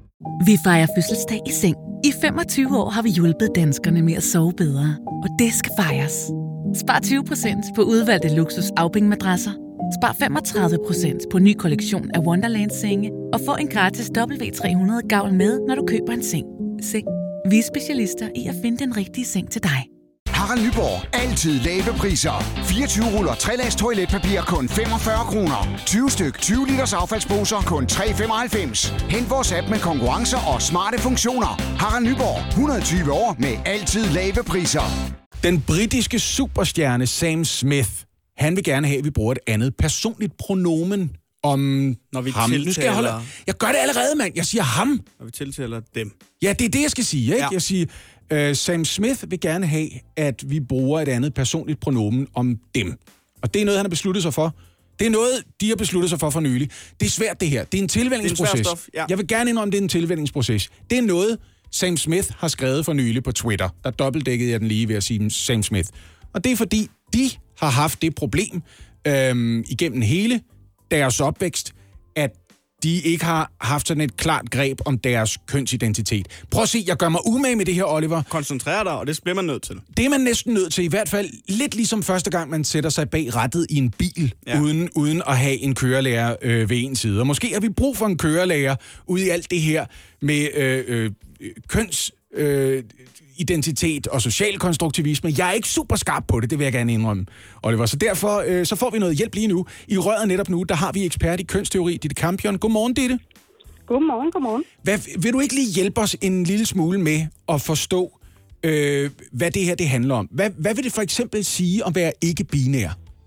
[SPEAKER 8] Vi fejrer fødselsdag i seng. I femogtyve år har vi hjulpet danskerne med at sove bedre, og det skal fejres. Spar tyve procent på udvalgte luksus afbængmadrasser. Spar femogtredive procent på ny kollektion af Wonderland-senge, og få en gratis W tre hundrede gavl med, når du køber en seng. Seng. Vi er specialister i at finde den rigtige seng til dig.
[SPEAKER 9] Harald Nyborg. Altid lave priser. fireogtyve ruller tre lags toiletpapir kun femogfyrre kroner. tyve styk tyve liters affaldsposer kun tre komma femoghalvfems. Hent vores app med konkurrencer og smarte funktioner. Harald Nyborg. hundrede og tyve år med altid lave priser.
[SPEAKER 4] Den britiske superstjerne Sam Smith, han vil gerne have, at vi bruger et andet personligt pronomen om
[SPEAKER 2] Når vi
[SPEAKER 4] ham.
[SPEAKER 2] tiltaler...
[SPEAKER 4] Nu skal jeg, holde... jeg gør det allerede, mand. Jeg siger ham.
[SPEAKER 2] Når vi tiltaler dem.
[SPEAKER 4] Ja, det er det, jeg skal sige. Ikke?
[SPEAKER 2] Ja.
[SPEAKER 4] Jeg siger, uh, Sam Smith vil gerne have, at vi bruger et andet personligt pronomen om dem. Og det er noget, han har besluttet sig for. Det er noget, de har besluttet sig for for nylig. Det er svært, det her. Det er en tilvændingsproces.
[SPEAKER 2] Det er en stof, ja.
[SPEAKER 4] Jeg vil gerne indrømme, det er en tilvændingsproces. Det er noget, Sam Smith har skrevet for nylig på Twitter. Der dobbeltdækkede jeg den lige ved at sige Sam Smith. Og det er fordi, de har haft det problem øhm, igennem hele deres opvækst, at de ikke har haft sådan et klart greb om deres kønsidentitet. Prøv at se, jeg gør mig umage med det her, Oliver.
[SPEAKER 2] Koncentrer dig, og det bliver man nødt til.
[SPEAKER 4] Det er man næsten nødt til, i hvert fald lidt ligesom første gang, man sætter sig bag rattet i en bil, ja. uden, uden at have en kørelærer øh, ved en side. Og måske har vi brug for en kørelærer ude i alt det her med øh, øh, køns... Øh, identitet og social konstruktivisme. Jeg er ikke super skarp på det, det vil jeg gerne indrømme, Oliver. Så derfor øh, så får vi noget hjælp lige nu. I røret netop nu, der har vi ekspert i kønsteori, Ditte Campion. Godmorgen, Ditte.
[SPEAKER 10] Godmorgen, godmorgen.
[SPEAKER 4] Hvad, vil du ikke lige hjælpe os en lille smule med at forstå, øh, hvad det her det handler om? Hvad, hvad vil det for eksempel sige at være ikke-binær?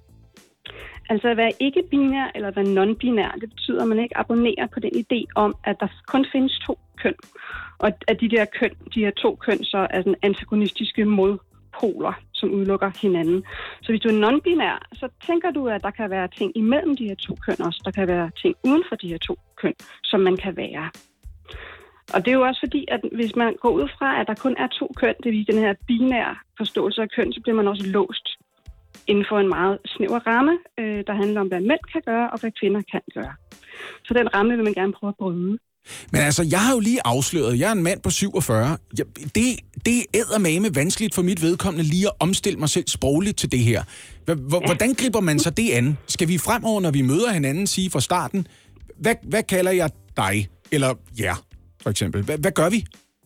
[SPEAKER 10] Altså at være ikke-binær eller være non-binær, det betyder, at man ikke abonnerer på den idé om, at der kun findes to køn. Og at de der køn, de her to køn, så er sådan antagonistiske modpoler, som udelukker hinanden. Så hvis du er non-binær, så tænker du, at der kan være ting imellem de her to køn også. Der kan være ting uden for de her to køn, som man kan være. Og det er jo også fordi, at hvis man går ud fra, at der kun er to køn, det vil den her binære forståelse af køn, så bliver man også låst inden for en meget snæver ramme, øh, der handler om, hvad mænd kan gøre, og hvad kvinder kan gøre. Så den ramme vil man gerne prøve at bryde.
[SPEAKER 4] Men altså, jeg har jo lige afsløret, jeg er en mand på syvogfyrre. Jeg, det, det er eddermame vanskeligt for mit vedkommende lige at omstille mig selv sprogligt til det her. H- h- hvordan griber man så det an? Skal vi fremover, når vi møder hinanden, sige fra starten, hvad, hvad kalder jeg dig? Eller ja, for eksempel. H- hvad gør vi?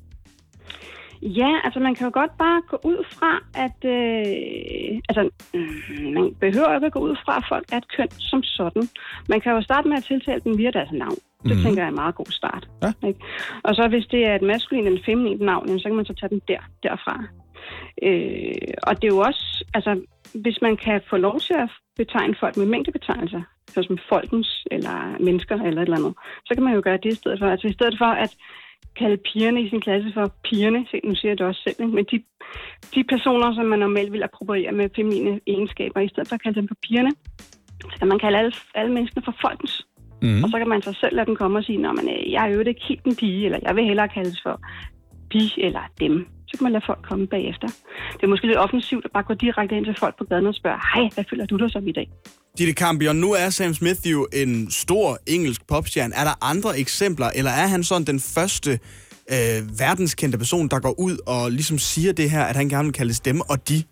[SPEAKER 10] Ja, altså man kan jo godt bare gå ud fra, at øh, altså, øh, man behøver ikke at gå ud fra, at folk er et køn som sådan. Man kan jo starte med at tiltale dem via deres navn. Det mm-hmm. tænker jeg er en meget god start. Ja. Ikke? Og så hvis det er et maskulin eller feminint navn, så kan man så tage den der, derfra. Øh, og det er jo også, altså, hvis man kan få lov til at betegne folk med mængdebetegnelser, som folkens eller mennesker eller et eller andet, så kan man jo gøre det i stedet for. Altså i stedet for at kalde pigerne i sin klasse for pigerne, nu siger jeg det også selv, ikke? Men de, de personer, som man normalt vil appropriere med feminine egenskaber, i stedet for at kalde dem for pigerne, så kan man kalde alle, alle mennesker for folkens. Mm. Og så kan man så selv lade dem komme og sige, at jeg er jo ikke helt en pige, eller jeg vil hellere kaldes for pige eller dem. Så kan man lade folk komme bagefter. Det er måske lidt offensivt at bare gå direkte ind til folk på gaden og spørge, hej, hvad føler du dig som i dag?
[SPEAKER 2] Ditte Campion, nu er Sam Smith jo en stor engelsk popstjerne. Er der andre eksempler, eller er han sådan den første øh, verdenskendte person, der går ud og ligesom siger det her, at han gerne vil kaldes dem og de?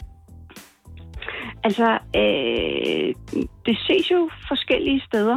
[SPEAKER 10] Altså, øh, det ses jo forskellige steder.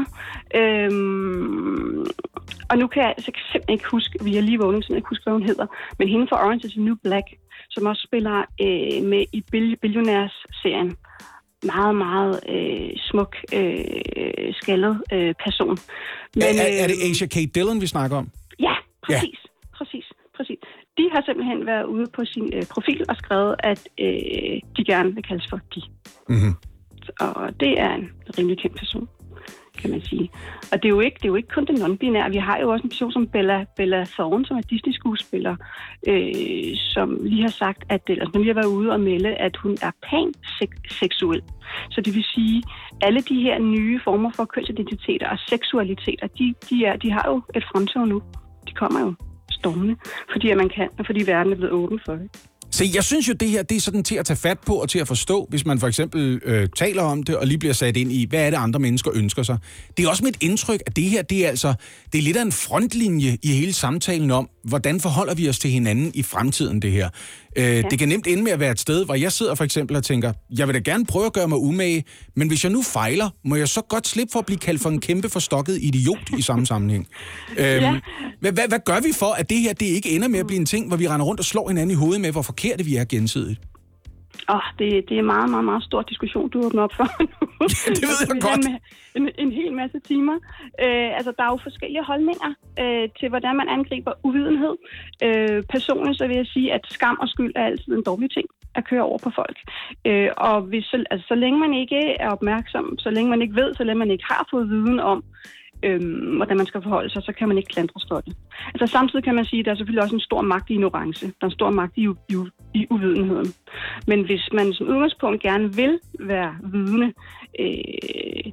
[SPEAKER 10] Øhm, og nu kan jeg altså simpelthen ikke huske, vi har lige vågnet, så jeg ikke huske, hvad hun hedder, men hende fra Orange is the New Black, som også spiller øh, med i Billionaires-serien. Meget, meget øh, smuk, øh, skaldet øh, person.
[SPEAKER 4] Men, er, er, er det Asia K. Dillon, vi snakker om?
[SPEAKER 10] Ja, præcis. Ja. Præcis, præcis. De har simpelthen været ude på sin øh, profil og skrevet, at øh, de gerne vil kaldes for de. Mm-hmm. Og det er en rimelig kendt person, kan man sige. Og det er jo ikke, det er jo ikke kun den non-binære. Vi har jo også en person som Bella, Bella Thorne, som er Disney-skuespiller, øh, som lige har sagt, at altså, når vi har været ude og melde, at hun er panseksuel. Så det vil sige, alle de her nye former for kønsidentiteter og seksualiteter, de, de, er, de har jo et fremtog nu. De kommer jo stormende, fordi at man kan, og fordi verden er blevet åben for det.
[SPEAKER 4] Så jeg synes jo, det her det er sådan til at tage fat på og til at forstå, hvis man for eksempel øh, taler om det og lige bliver sat ind i, hvad er det andre mennesker ønsker sig. Det er også mit indtryk, at det her, det er altså, det er lidt af en frontlinje i hele samtalen om, hvordan forholder vi os til hinanden i fremtiden, det her. Øh, ja. Det kan nemt ende med at være et sted, hvor jeg sidder for eksempel og tænker, jeg vil da gerne prøve at gøre mig umage, men hvis jeg nu fejler, må jeg så godt slippe for at blive kaldt for en kæmpe forstokket idiot i samme sammenhæng. Øh, ja. hvad, hvad, hvad gør vi for, at det her, det ikke ender med at blive en ting, hvor vi render rundt og slår hinanden i hovedet med, hvor forkerte vi er gensidigt?
[SPEAKER 10] Åh, oh, det, det er en meget, meget, meget stor diskussion, du åbner op for nu.
[SPEAKER 4] Ja, det ved jeg godt.
[SPEAKER 10] En, en hel masse timer. Øh, altså, der er jo forskellige holdninger øh, til, hvordan man angriber uvidenhed. Øh, personligt så vil jeg sige, at skam og skyld er altid en dårlig ting at køre over på folk. Øh, og hvis, altså, så længe man ikke er opmærksom, så længe man ikke ved, så længe man ikke har fået viden om, Øhm, hvordan man skal forholde sig, så kan man ikke klandres for det. Altså samtidig kan man sige, at der er selvfølgelig også en stor magt i ignorance. Der er en stor magt i, i, i uvidenheden. Men hvis man som udgangspunkt gerne vil være vidne, øh,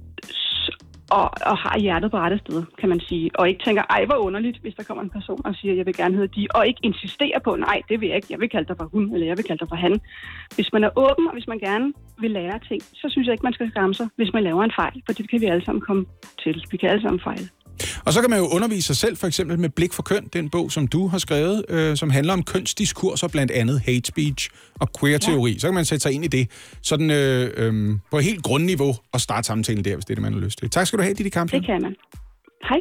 [SPEAKER 10] og, og har hjertet på rette sted, kan man sige, og ikke tænker, ej, hvor underligt, hvis der kommer en person og siger, jeg vil gerne hedde de, og ikke insisterer på, nej, det vil jeg ikke, jeg vil kalde dig for hun, eller jeg vil kalde dig for han. Hvis man er åben, og hvis man gerne vil lære ting, så synes jeg ikke, man skal skamme sig, hvis man laver en fejl, for det kan vi alle sammen komme til. Vi kan alle sammen fejle.
[SPEAKER 4] Og så kan man jo undervise sig selv, for eksempel med Blik for køn, den bog, som du har skrevet, øh, som handler om kønsdiskurser, blandt andet hate speech og queer-teori. Ja. Så kan man sætte sig ind i det sådan øh, øh, på et helt grundniveau og starte samtalen der, hvis det er det, man har lyst til. Tak skal du have, Ditte Campion.
[SPEAKER 10] Det kan man. Hej.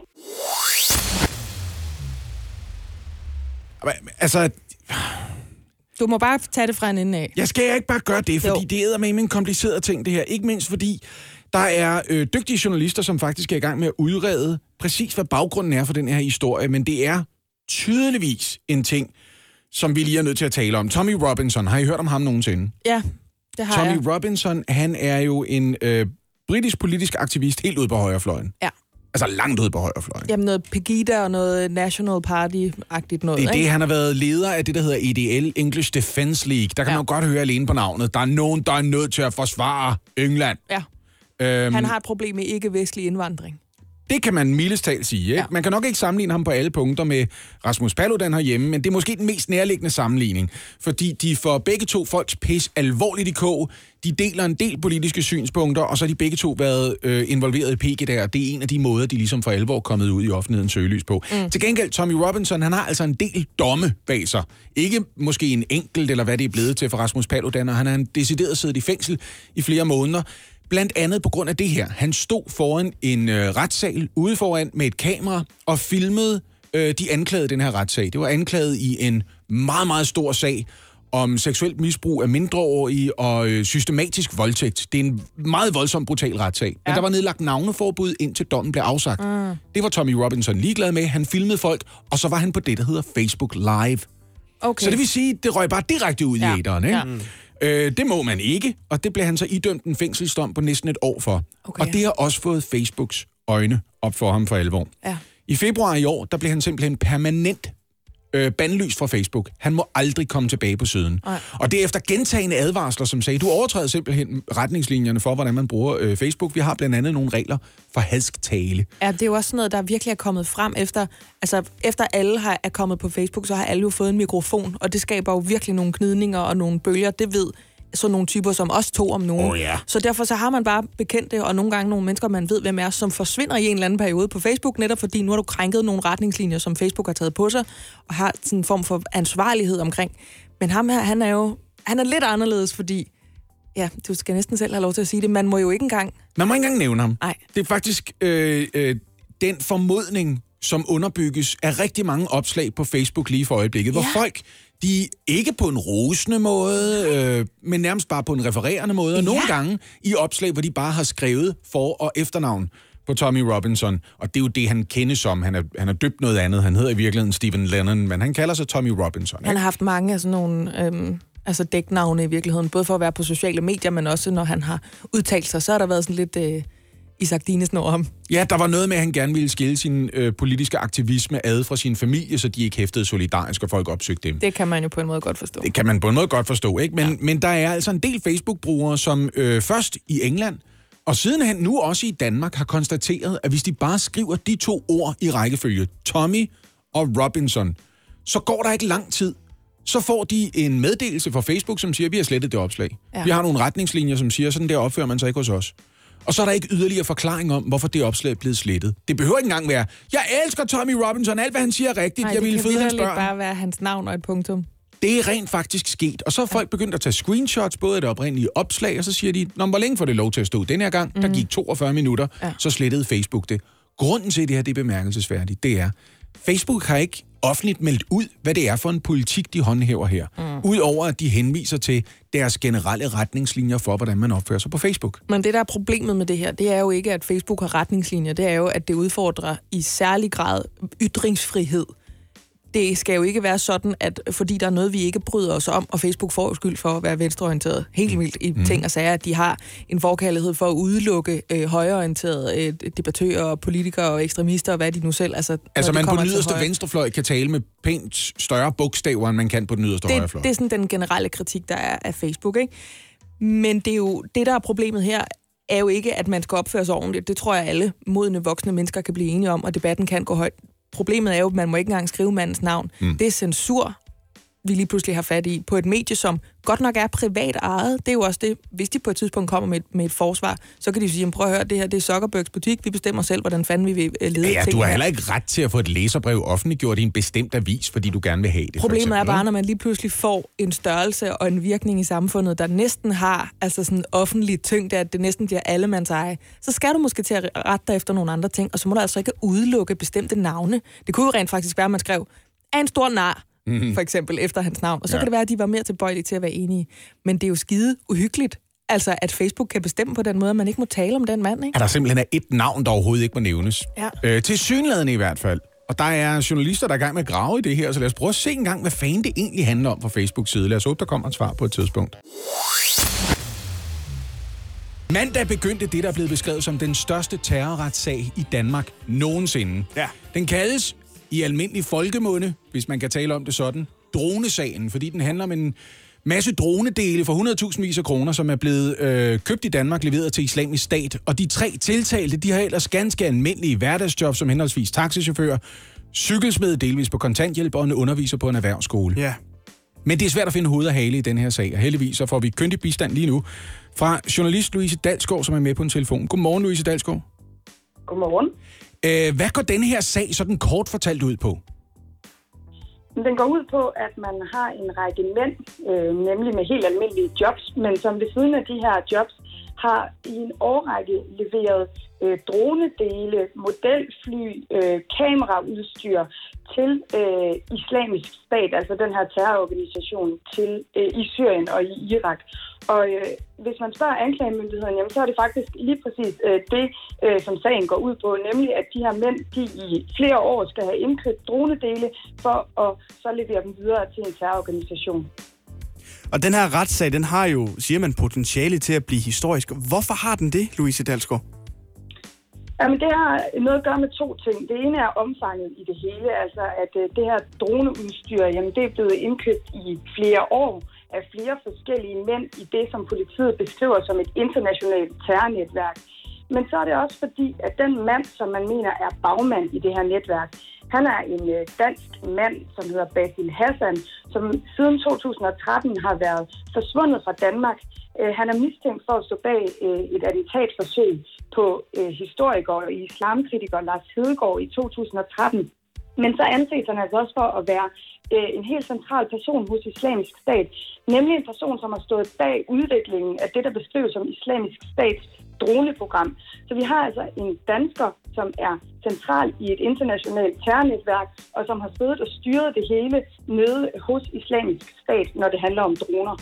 [SPEAKER 4] Altså...
[SPEAKER 3] Du må bare tage det fra en ende af.
[SPEAKER 4] Jeg skal ikke bare gøre det, fordi jo. Det er med en kompliceret ting, det her. Ikke mindst fordi... Der er øh, dygtige journalister, som faktisk er i gang med at udrede præcis, hvad baggrunden er for den her historie, men det er tydeligvis en ting, som vi lige er nødt til at tale om. Tommy Robinson, har I hørt om ham nogensinde?
[SPEAKER 3] Ja, det har
[SPEAKER 4] Tommy
[SPEAKER 3] jeg.
[SPEAKER 4] Tommy Robinson, han er jo en øh, britisk politisk aktivist helt ude på højrefløjen.
[SPEAKER 3] Ja.
[SPEAKER 4] Altså langt ude på højrefløjen.
[SPEAKER 3] Jamen noget Pegida og noget National Party-agtigt noget,
[SPEAKER 4] Det er
[SPEAKER 3] ikke?
[SPEAKER 4] det, han har været leder af det, der hedder E D L, English Defence League. Der kan ja. man jo godt høre alene på navnet. Der er nogen, der er nødt til at forsvare England.
[SPEAKER 3] Ja.
[SPEAKER 4] Øhm,
[SPEAKER 3] han har et problem med ikke-vestlig indvandring.
[SPEAKER 4] Det kan man mildest talt sige. Ikke? Ja. Man kan nok ikke sammenligne ham på alle punkter med Rasmus Paludan herhjemme, men det er måske den mest nærliggende sammenligning, fordi de får begge to folks pis alvorligt i kog. De deler en del politiske synspunkter, og så har de begge to været øh, involveret i P G der. Det er en af de måder, de ligesom for alvor er kommet ud i offentlighedens søgelys på. Mm. Til gengæld, Tommy Robinson, han har altså en del domme bag sig. Ikke måske en enkelt, eller hvad det er blevet til for Rasmus Paludan, og han har en decideret siddet i fængsel i flere måneder. Blandt andet på grund af det her. Han stod foran en øh, retssal ude foran med et kamera og filmede øh, de anklagede den her retssag. Det var anklaget i en meget, meget stor sag om seksuelt misbrug af mindreårige og øh, systematisk voldtægt. Det er en meget voldsom, brutal retssag. Ja. Men der var nedlagt navneforbud, indtil dommen blev afsagt. Mm. Det var Tommy Robinson ligeglad med. Han filmede folk, og så var han på det, der hedder Facebook Live.
[SPEAKER 3] Okay.
[SPEAKER 4] Så det vil sige, det røg bare direkte ud
[SPEAKER 3] Ja.
[SPEAKER 4] i æteren, ikke?
[SPEAKER 3] Ja.
[SPEAKER 4] Øh, det må man ikke, og det blev han så idømt en fængselsdom på næsten et år for.
[SPEAKER 3] Okay.
[SPEAKER 4] Og det har også fået Facebooks øjne op for ham for alvor.
[SPEAKER 3] Ja.
[SPEAKER 4] I februar i år, der blev han simpelthen permanent øh, bandlyst fra Facebook. Han må aldrig komme tilbage på siden.
[SPEAKER 3] Ej.
[SPEAKER 4] Og det er efter gentagne advarsler, som sagde, du overtræder simpelthen retningslinjerne for, hvordan man bruger øh, Facebook. Vi har blandt andet nogle regler for hadsk tale.
[SPEAKER 3] Ja, det er jo også sådan noget, der virkelig er kommet frem efter, altså efter alle har, er kommet på Facebook, så har alle jo fået en mikrofon, og det skaber jo virkelig nogle gnidninger og nogle bølger, det ved sådan nogle typer som os to om nogen.
[SPEAKER 4] Oh, ja.
[SPEAKER 3] Så derfor så har man bare bekendte, og nogle gange nogle mennesker, man ved, hvem er, som forsvinder i en eller anden periode på Facebook, netop fordi nu har du krænket nogle retningslinjer, som Facebook har taget på sig, og har sådan en form for ansvarlighed omkring. Men ham her, han er jo han er lidt anderledes, fordi, ja, du skal næsten selv have lov til at sige det, man må jo ikke engang...
[SPEAKER 4] Man må ikke engang nævne ham.
[SPEAKER 3] Nej.
[SPEAKER 4] Det er faktisk øh, øh, den formodning, som underbygges af rigtig mange opslag på Facebook lige for øjeblikket, ja. Hvor folk, de ikke på en rosende måde, øh, men nærmest bare på en refererende måde, og ja. Nogle gange i opslag, hvor de bare har skrevet for- og efternavn på Tommy Robinson, og det er jo det, han kendes som. Han er, han er døbt noget andet. Han hedder i virkeligheden Stephen Lennon, men han kalder sig Tommy Robinson. Ikke?
[SPEAKER 3] Han har haft mange af sådan nogle øhm, altså dæknavne i virkeligheden, både for at være på sociale medier, men også når han har udtalt sig, så har der været sådan lidt øh, Isak Dinesen over ham.
[SPEAKER 4] Ja, der var noget med, at han gerne ville skille sin øh, politiske aktivisme ad fra sin familie, så de ikke hæftede solidarisk, og folk opsøgte dem.
[SPEAKER 3] Det kan man jo på en måde godt forstå.
[SPEAKER 4] Det kan man på en måde godt forstå, ikke? Men, ja. men der er altså en del Facebook-brugere, som øh, først i England, og sidenhen nu også i Danmark, har konstateret, at hvis de bare skriver de to ord i rækkefølge, Tommy og Robinson, så går der ikke lang tid. Så får de en meddelelse fra Facebook, som siger, at vi har slettet det opslag. Ja. Vi har nogle retningslinjer, som siger, sådan der opfører man sig ikke hos os. Og så er der ikke yderligere forklaring om, hvorfor det opslag er blevet slettet. Det behøver ikke engang være, jeg elsker Tommy Robinson, alt hvad han siger er rigtigt,
[SPEAKER 3] Nej,
[SPEAKER 4] jeg ville føde hans børn.
[SPEAKER 3] det kan bare være hans navn og et punktum.
[SPEAKER 4] Det er rent faktisk sket. Og så er folk begyndt at tage screenshots, både af det oprindelige opslag, og så siger de, nå, hvor længe får det lov til at stå? Den her gang, mm. der gik toogfyrre minutter, ja. Så slettede Facebook det. Grunden til, at det her det er bemærkelsesværdigt, det er, Facebook har ikke offentligt meldt ud, hvad det er for en politik, de håndhæver her. Mm. Udover at de henviser til deres generelle retningslinjer for, hvordan man opfører sig på Facebook.
[SPEAKER 3] Men det, der er problemet med det her, det er jo ikke, at Facebook har retningslinjer. Det er jo, at det udfordrer i særlig grad ytringsfrihed. Det skal jo ikke være sådan, at fordi der er noget, vi ikke bryder os om, og Facebook får jo skyld for at være venstreorienteret helt vildt i mm. ting og sager, at de har en forkærlighed for at udelukke øh, højreorienterede øh, debattører og politikere og ekstremister og hvad de nu selv... Altså,
[SPEAKER 4] altså man på den yderste venstrefløj kan tale med pænt større bogstaver, end man kan på den yderste
[SPEAKER 3] det,
[SPEAKER 4] højrefløj.
[SPEAKER 3] Det er sådan den generelle kritik, der er af Facebook, ikke? Men det er jo det, der er problemet her, er jo ikke, at man skal opføre sig ordentligt. Det tror jeg, alle modne voksne mennesker kan blive enige om, og debatten kan gå højt. Problemet er jo, at man må ikke engang skrive mandens navn. Mm. Det er censur, vi lige pludselig har fat i, på et medie, som godt nok er privat ejet. Det er jo også det, hvis de på et tidspunkt kommer med et, med et forsvar, så kan de sige, prøv at høre, det her det er Zuckerbergs butik, vi bestemmer selv, hvordan fanden vi vil lede
[SPEAKER 4] ja, ja,
[SPEAKER 3] ting.
[SPEAKER 4] du har heller ikke ret til at få et læserbrev offentliggjort i en bestemt avis, fordi du gerne vil have det.
[SPEAKER 3] Problemet
[SPEAKER 4] eksempel,
[SPEAKER 3] er bare, når man lige pludselig får en størrelse og en virkning i samfundet, der næsten har altså sådan offentlig tyngde, at det næsten bliver allemands eje, så skal du måske til at rette dig efter nogle andre ting, og så må du altså ikke udelukke bestemte navne. Det kunne jo rent faktisk være, at man skrev, er en stor nar, mm-hmm. for eksempel, efter hans navn. Og så ja. Kan det være, at de var mere tilbøjelige til at være enige. Men det er jo skide uhyggeligt, altså at Facebook kan bestemme på den måde, at man ikke må tale om den mand, ikke?
[SPEAKER 4] At der simpelthen er et navn, der overhovedet ikke må nævnes.
[SPEAKER 3] Ja.
[SPEAKER 4] Øh, til synlædende i hvert fald. Og der er journalister, der er i gang med at grave i det her, så lad os prøve at se en gang, hvad fanden det egentlig handler om fra Facebooks side. Lad os håbe, der kommer et svar på et tidspunkt. Mandag begyndte det, der er blevet beskrevet som den største terrorretssag i Danmark nogensinde.
[SPEAKER 2] Ja.
[SPEAKER 4] Den kaldes i almindelig folkemunde, hvis man kan tale om det sådan, dronesagen, fordi den handler om en masse dronedele for hundrede tusind vis af kroner, som er blevet øh, købt i Danmark, leveret til Islamisk Stat. Og de tre tiltalte, de har ellers ganske almindelige hverdagsjob, som henholdsvis taxichauffør, cykelsmed delvis på kontanthjælp og en underviser på en erhvervsskole.
[SPEAKER 2] Ja.
[SPEAKER 4] Men det er svært at finde hoved og hale i den her sag, og heldigvis så får vi kyndig bistand lige nu fra journalist Louise Dalsgaard, som er med på en telefon. Godmorgen, Louise Dalsgaard.
[SPEAKER 11] Godmorgen.
[SPEAKER 4] Øh, hvad går denne her sag sådan kort fortalt ud på?
[SPEAKER 11] Den går ud på, at man har en række mænd, øh, nemlig med helt almindelige jobs, men som ved siden af de her jobs har i en årrække leveret øh, dronedele, modelfly, øh, kameraudstyr til øh, Islamisk Stat, altså den her terrororganisation til, øh, i Syrien og i Irak. Og øh, hvis man spørger anklagemyndigheden, jamen, så er det faktisk lige præcis øh, det, øh, som sagen går ud på, nemlig at de her mænd, de i flere år skal have indkøbt dronedele for at så levere dem videre til en terrororganisation.
[SPEAKER 2] Og den her retssag, den har jo, siger man, potentiale til at blive historisk. Hvorfor har den det, Louise Dalsgaard?
[SPEAKER 11] Jamen, det har noget at gøre med to ting. Det ene er omfanget i det hele, altså at øh, det her droneudstyr, jamen det er blevet indkøbt i flere år af flere forskellige mænd i det, som politiet beskriver som et internationalt terrornetværk. Men så er det også fordi, at den mand, som man mener er bagmand i det her netværk, han er en øh, dansk mand, som hedder Basil Hassan, som siden to tusind og tretten har været forsvundet fra Danmark. Øh, han er mistænkt for at stå bag øh, et attentatforsøg på øh, historiker og islamkritiker Lars Hedegaard i to tusind og tretten. Men så anses han altså også for at være øh, en helt central person hos Islamisk Stat, nemlig en person, som har stået bag udviklingen af det, der beskrives som Islamisk Stats droneprogram. Så vi har altså en dansker, som er central i et internationalt terrornetværk, og som har siddet og styret det hele nede hos Islamisk Stat, når det handler om droner.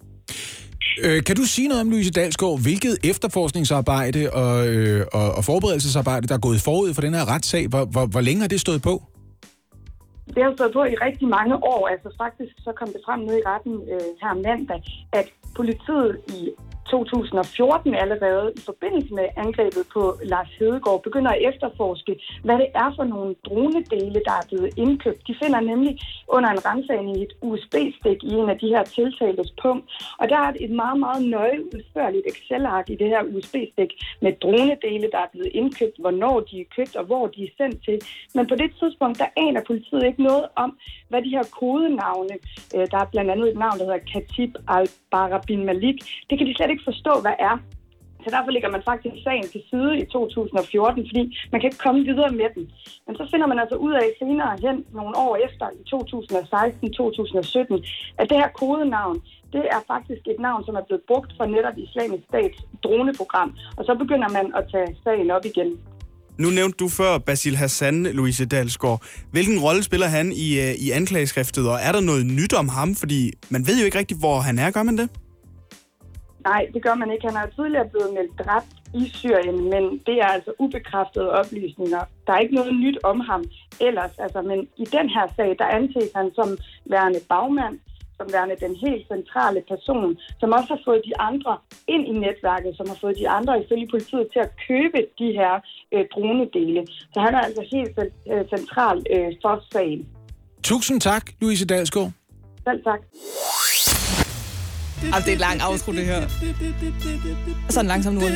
[SPEAKER 4] Øh, kan du sige noget om, Louise Dalsgaard, hvilket efterforskningsarbejde og, øh, og, og forberedelsesarbejde, der er gået forud for den her retssag? Hvor, hvor, hvor længe har det stået på?
[SPEAKER 11] Det har stået på i rigtig mange år. Altså faktisk så kom det frem ned i retten øh, her mandag, at politiet i to tusind og fjorten allerede i forbindelse med angrebet på Lars Hedegaard begynder at efterforske, hvad det er for nogle dronedele, der er blevet indkøbt. De finder nemlig under en ransagning et U S B-stik i en af de her tiltaltes punkt, og der er et meget, meget nøje udførligt Excel-ark i det her U S B-stik med dronedele, der er blevet indkøbt, hvornår de er købt og hvor de er sendt til. Men på det tidspunkt, der aner politiet ikke noget om, hvad de her kodenavne, der er blandt andet et navn, der hedder Khatib al-Bara bin Malik, det kan de slet ikke forstå, hvad er. Så derfor lægger man faktisk sagen til side i to tusind og fjorten, fordi man kan ikke komme videre med den. Men så finder man altså ud af senere hen, nogle år efter, i to tusind og seksten til to tusind og sytten, at det her kodenavn, det er faktisk et navn, som er blevet brugt for netop Islamisk Stats droneprogram. Og så begynder man at tage sagen op igen.
[SPEAKER 2] Nu nævnte du før Basil Hassan, Louise Dalsgaard. Hvilken rolle spiller han i, i anklageskriftet, og er der noget nyt om ham? Fordi man ved jo ikke rigtigt, hvor han er. Gør man det?
[SPEAKER 11] Nej, det gør man ikke. Han er tidligere blevet meldt dræbt i Syrien, men det er altså ubekræftede oplysninger. Der er ikke noget nyt om ham ellers. Altså, men i den her sag, der anses han som værende bagmand, som værende den helt centrale person, som også har fået de andre ind i netværket, som har fået de andre ifølge politiet til at købe de her øh, dronedele. Så han er altså helt øh, central øh, for sagen.
[SPEAKER 4] Tusind tak, Louise Dalsgaard.
[SPEAKER 11] Selv tak.
[SPEAKER 3] Altså, det er et langt outro, det her. Sådan langsomt nu.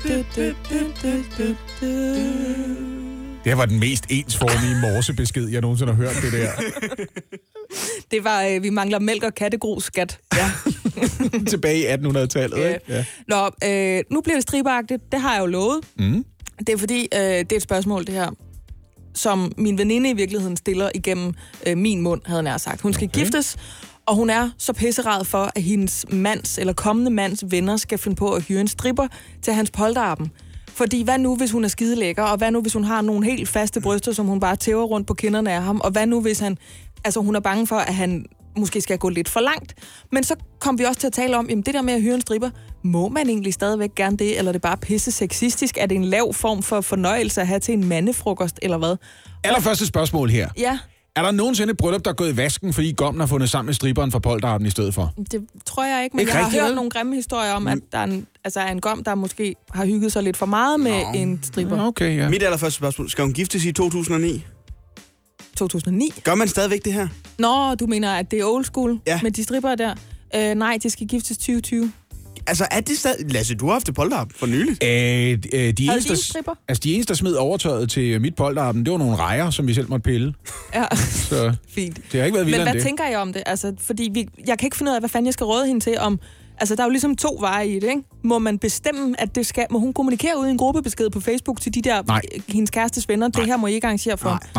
[SPEAKER 4] Det var den mest ensformige morsebesked, jeg nogensinde har hørt, det der.
[SPEAKER 3] Det var, øh, vi mangler mælk og kattegrus skat.
[SPEAKER 2] Ja.
[SPEAKER 4] Tilbage i attenhundredetallet,
[SPEAKER 3] ja.
[SPEAKER 4] Ikke? Ja.
[SPEAKER 3] Nå, øh, nu bliver det stribeagtigt. Det har jeg jo lovet.
[SPEAKER 4] Mm.
[SPEAKER 3] Det er fordi, øh, det er et spørgsmål, det her, som min veninde i virkeligheden stiller igennem øh, min mund, havde jeg sagt. Hun skal okay. giftes, og hun er så pisserad for, at hendes mands eller kommende mands venner skal finde på at hyre en stripper til hans polterappen. Fordi hvad nu, hvis hun er skide lækker, og hvad nu, hvis hun har nogle helt faste bryster, som hun bare tæver rundt på kinderne af ham, og hvad nu, hvis han, altså hun er bange for, at han måske skal gå lidt for langt. Men så kom vi også til at tale om, jamen det der med at hyre en stripper, må man egentlig stadigvæk gerne det, eller er det bare pisse sexistisk? Er det en lav form for fornøjelse at have til en mandefrokost, eller hvad?
[SPEAKER 4] Allerførste spørgsmål her.
[SPEAKER 3] Ja.
[SPEAKER 4] Er der nogensinde et bryllup, der er gået i vasken, fordi gommen har fundet sammen med stripperen fra polterappen i stedet for?
[SPEAKER 3] Det tror jeg ikke, men
[SPEAKER 4] ikke
[SPEAKER 3] jeg har
[SPEAKER 4] rigtigt,
[SPEAKER 3] hørt
[SPEAKER 4] vel?
[SPEAKER 3] nogle grimme historier om, at der er en, altså er en gom, der måske har hygget sig lidt for meget med Nå. en stripper.
[SPEAKER 4] Okay, ja.
[SPEAKER 2] Mit allerførste spørgsmål. Skal hun giftes i to tusind og ni?
[SPEAKER 3] to tusind og ni?
[SPEAKER 2] Gør man stadigvæk det her?
[SPEAKER 3] Nå, du mener, at det er old school
[SPEAKER 2] ja.
[SPEAKER 3] med de stripper der? Øh, nej, de skal giftes tyve tyve.
[SPEAKER 2] Altså, er det stadig... Lasse, du har haft det polterappen for nyligt.
[SPEAKER 4] Øh, øh, de, eneste,
[SPEAKER 3] de stripper?
[SPEAKER 4] altså, de eneste, der smed overtøjet til mit polterappen, det var nogle rejer, som vi selv måtte pille.
[SPEAKER 3] Ja,
[SPEAKER 4] så
[SPEAKER 3] fint.
[SPEAKER 4] Det har ikke været vildere
[SPEAKER 3] Men hvad
[SPEAKER 4] det.
[SPEAKER 3] tænker jeg om det? Altså, fordi vi, jeg kan ikke finde ud af, hvad fanden jeg skal råde hende til om... Altså, der er jo ligesom to veje i det, ikke? Må man bestemme, at det skal... Må hun kommunikere ud i en gruppebesked på Facebook til de der...
[SPEAKER 4] Nej.
[SPEAKER 3] Hendes kærestes venner? Nej. Det her må I ikke arrangere for.
[SPEAKER 4] Nej. Nej.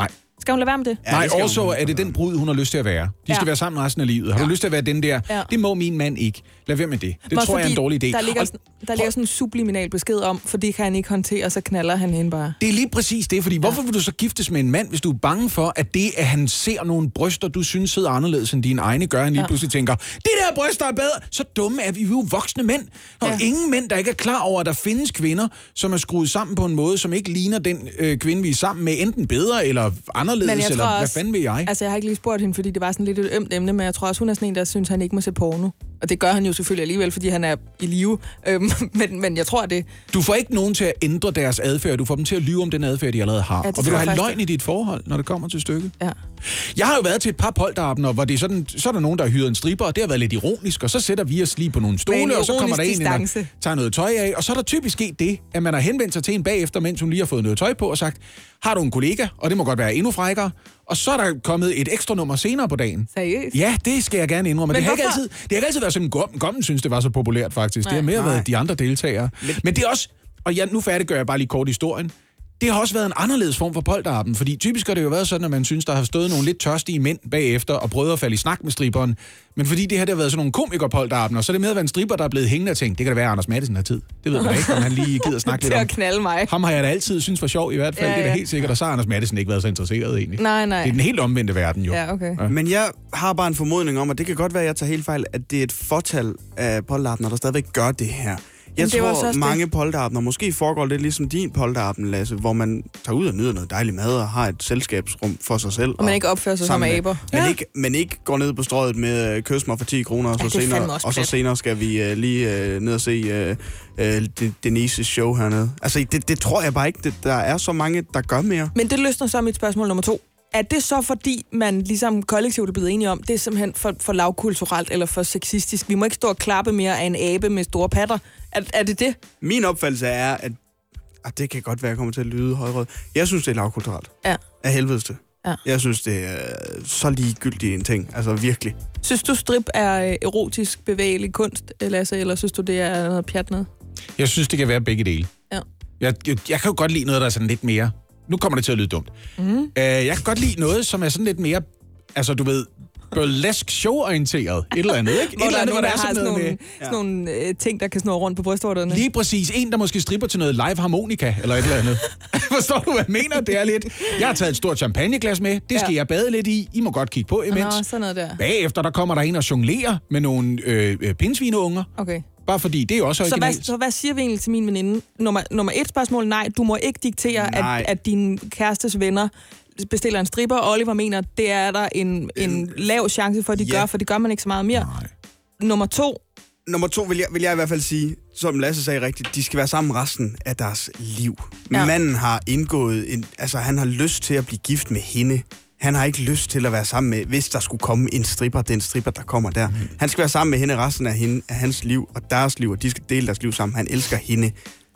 [SPEAKER 3] Skal hun lade være med det?
[SPEAKER 4] Ja, Nej, det også er det den brud, hun har lyst til at være. De skal ja. være sammen resten af livet. Har ja. du lyst til at være den der? Ja. Det må min mand ikke. Lad være med det. Det Må tror jeg er en dårlig idé.
[SPEAKER 3] Der ligger, sådan, der ligger sådan en subliminal besked om, for det kan han ikke håndtere, så knaller han hende bare.
[SPEAKER 4] Det er lige præcis det, fordi ja. hvorfor vil du så giftes med en mand, hvis du er bange for, at det, at han ser nogle bryster, du synes sidder anderledes end dine egne, gør, han lige ja. pludselig tænker, det der bryster er bedre. Så dumme er vi, vi er jo voksne mænd. Og ja. ingen mænd, der ikke er klar over, at der findes kvinder, som er skruet sammen på en måde, som ikke ligner den øh, kvinde, vi er sammen med, enten bedre eller anderledes, eller også, hvad fanden vil jeg?
[SPEAKER 3] Altså, jeg har ikke lige spurgt hende, fordi det var sådan lidt et ømt emne, men jeg tror også, hun er sådan en, der synes, han ikke må se porno. Og det gør han jo selvfølgelig alligevel, fordi han er i live. Øhm, men, men jeg tror, det...
[SPEAKER 4] Du får ikke nogen til at ændre deres adfærd. Du får dem til at lyve om den adfærd, de allerede har. Ja, og vil du have løgn i dit forhold, når det kommer til stykket?
[SPEAKER 3] Ja.
[SPEAKER 4] Jeg har jo været til et par polterabender, hvor det er sådan, så er der nogen, der har hyret en stripper, og det har været lidt ironisk, og så sætter vi os lige på nogle stole, og så kommer der en ind og tager noget tøj af, og så er der typisk sket det, at man har henvendt sig til en bagefter, mens hun lige har fået noget tøj på, og sagt, har du en kollega, og det må godt være endnu frækkere, og så er der kommet et ekstra nummer senere på dagen.
[SPEAKER 3] Seriøst?
[SPEAKER 4] Ja, det skal jeg gerne indrømme. Det har, ikke altid, det har ikke altid været sådan, at Gommen synes, det var så populært faktisk. Nej. Det har mere Nej. været de andre deltagere. Men, Men det er også, og ja, nu færdiggør jeg bare lige kort historien, det har også været en anderledes form for polterappen, fordi typisk har det jo været sådan, at man synes, der har stået nogle lidt tørstige mænd bagefter og prøvet at falde i snak med stripperen. Men fordi det her der har været sådan nogle komikerpolterabender, så er det med at være en stripper, der er blevet hængende og tænkt, det kan da være, Anders Madsen har tid. Det ved man ikke, om han lige gider snakke lidt om.
[SPEAKER 3] Til at knalde mig.
[SPEAKER 4] Ham har jeg da altid synes var sjov i hvert fald, ja, ja. det er da helt sikkert, og så har Anders Madsen ikke været så interesseret egentlig.
[SPEAKER 3] Nej, nej.
[SPEAKER 4] Det er den helt omvendte verden jo.
[SPEAKER 3] Ja, okay.
[SPEAKER 2] Ja. Men jeg har bare en formodning om, at det kan godt være, at jeg tager helt fejl, at det er et fortal af polterabender, der stadigvæk gør det her. Jeg det tror, mange polterabender måske foregår lidt ligesom din polterappen, Lasse, hvor man tager ud og nyder noget dejlig mad og har et selskabsrum for sig selv.
[SPEAKER 3] Og man ikke opfører sig som aber.
[SPEAKER 2] Men, ja. ikke, men ikke går ned på strøget med uh, kys mig for ti kroner, og så, ja, senere, og så senere skal vi uh, lige uh, ned og se uh, uh, Denises show hernede. Altså, det, det tror jeg bare ikke, det, der er så mange, der gør mere.
[SPEAKER 3] Men det løsner så mit spørgsmål nummer to. Er det så, fordi man ligesom kollektivt er blevet enige om, det er simpelthen for, for lavkulturelt eller for sexistisk? Vi må ikke stå og klappe mere af en abe med store patter. Er, er det det?
[SPEAKER 2] Min opfattelse er, at at det kan godt være, at jeg kommer til at lyde højrød. Jeg synes, det er lavkulturelt.
[SPEAKER 3] Ja.
[SPEAKER 2] Af helvedes det.
[SPEAKER 3] Ja.
[SPEAKER 2] Jeg synes, det er så ligegyldigt en ting. Altså virkelig.
[SPEAKER 3] Synes du, strip er erotisk bevægelig kunst, Lasse, eller synes du, det er noget pjat noget?
[SPEAKER 4] Jeg synes, det kan være begge dele.
[SPEAKER 3] Ja.
[SPEAKER 4] Jeg, jeg, jeg kan jo godt lide noget, der er sådan lidt mere... Nu kommer det til at lyde dumt. Mm. Uh, jeg kan godt lide noget, som er sådan lidt mere, altså du ved, burlesk show-orienteret. Et eller andet, ikke?
[SPEAKER 3] Hvor
[SPEAKER 4] et
[SPEAKER 3] der,
[SPEAKER 4] eller andet,
[SPEAKER 3] hvor der, der
[SPEAKER 4] er
[SPEAKER 3] sådan, sådan nogle, ja. sådan nogle øh, ting, der kan snurre rundt på brystvorterne.
[SPEAKER 4] Lige præcis. En, der måske stripper til noget live harmonika, eller et eller andet. Forstår du, hvad jeg mener? Det er lidt... Jeg har taget et stort champagneglas med. Det skal ja. jeg bade lidt i. I må godt kigge på imens.
[SPEAKER 3] Nå, sådan noget der.
[SPEAKER 4] Bagefter, der kommer der en og jonglerer med nogle øh, pindsvineunger.
[SPEAKER 3] Okay.
[SPEAKER 4] Bare fordi, det er jo også originalt.
[SPEAKER 3] Så hvad, så hvad siger vi egentlig til min veninde? Nummer, nummer et spørgsmål, nej, du må ikke diktere, at, at din kærestes venner bestiller en stripper. Oliver mener, det er der en, en lav chance for, at de ja. gør, for det gør man ikke så meget mere. Nej. Nummer to.
[SPEAKER 2] Nummer to vil jeg, vil jeg i hvert fald sige, som Lasse sagde rigtigt, de skal være sammen resten af deres liv. Ja. Manden har indgået, en, altså han har lyst til at blive gift med hende. Han har ikke lyst til at være sammen med, hvis der skulle komme en stripper, den stripper, der kommer der. Mm. Han skal være sammen med hende resten af, hende, af hans liv og deres liv, og de skal dele deres liv sammen. Han elsker hende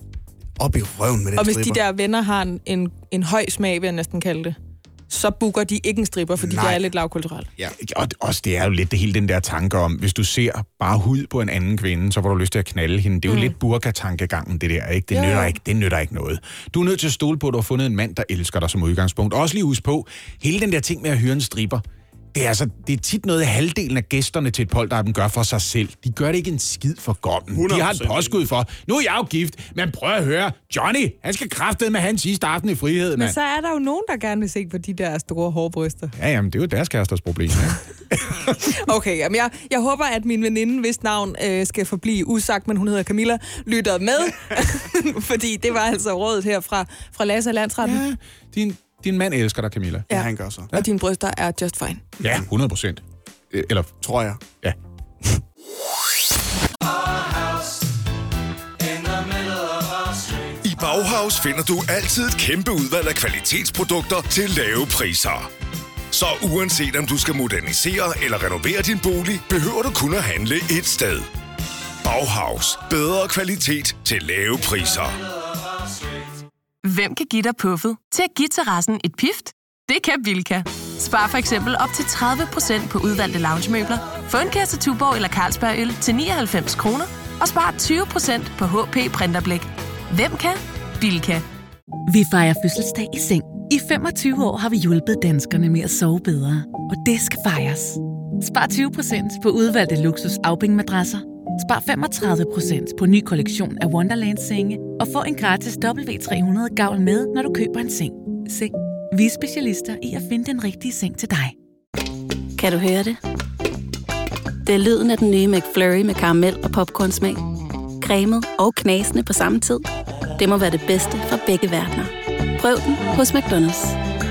[SPEAKER 2] op i røven med den
[SPEAKER 3] og hvis
[SPEAKER 2] stripper.
[SPEAKER 3] De der venner har en, en, en høj smag, vil jeg næsten kalde det, så booker de ikke en stripper, fordi Nej. de er lidt lavkulturelle.
[SPEAKER 4] Ja, og også det er jo lidt det hele den der tanke om, hvis du ser bare hud på en anden kvinde, så får du lyst til at knalde hende. Det er jo mm. lidt burka-tankegangen, det der, ikke? Det, ja. nytter ikke, det nytter ikke noget. Du er nødt til at stole på, at du har fundet en mand, der elsker dig som udgangspunkt. Også lige husk på, hele den der ting med at hyre en stripper, det er, altså, det er tit noget, halvdelen af gæsterne til et polterappen gør for sig selv. De gør det ikke en skid for Gommen. De har et påskud for, nu er jeg jo gift, men prøv at høre, Johnny, han skal kraftedeme med hans sidste aften i frihed, mand.
[SPEAKER 3] Men så er der jo nogen, der gerne vil se på de der store hårbryster.
[SPEAKER 4] Ja, jamen, det er jo deres kæresters problem, ja.
[SPEAKER 3] Okay, jamen, jeg, jeg håber, at min veninde, hvis navn øh, skal forblive usagt, men hun hedder Camilla, lytter med. Fordi det var altså rådet her fra, fra Lasse og Landsretten.
[SPEAKER 4] Ja, din... Din mand elsker dig, Camilla.
[SPEAKER 2] Ja, ja han gør så.
[SPEAKER 3] Og dine bryster er just fine.
[SPEAKER 4] Ja, hundrede procent. Eller,
[SPEAKER 2] tror jeg.
[SPEAKER 4] Ja.
[SPEAKER 6] I Bauhaus finder du altid et kæmpe udvalg af kvalitetsprodukter til lave priser. Så uanset om du skal modernisere eller renovere din bolig, behøver du kun at handle et sted. Bauhaus. Bedre kvalitet til lave priser.
[SPEAKER 12] Hvem kan give dig puffet til at give terrassen et pift? Det kan Bilka. Spar for eksempel op til tredive procent på udvalgte loungemøbler. Få en kasse Tuborg eller Carlsberg øl til nioghalvfems kroner. Og spar tyve procent på H P printerblæk. Hvem kan? Bilka.
[SPEAKER 8] Vi fejrer fødselsdag i seng. I femogtyve år har vi hjulpet danskerne med at sove bedre, og det skal fejres. Spar tyve procent på udvalgte luksus afbænkmadrasser. Spar femogtredive procent på ny kollektion af Wonderland-senge. Og få en gratis W tre hundrede gavl med, når du køber en seng. Seng. Vi er specialister i at finde den rigtige seng til dig.
[SPEAKER 13] Kan du høre det? Det er lyden af den nye McFlurry med karamel og popcornsmag. Cremet og knasende på samme tid. Det må være det bedste fra begge verdener. Prøv den hos McDonald's.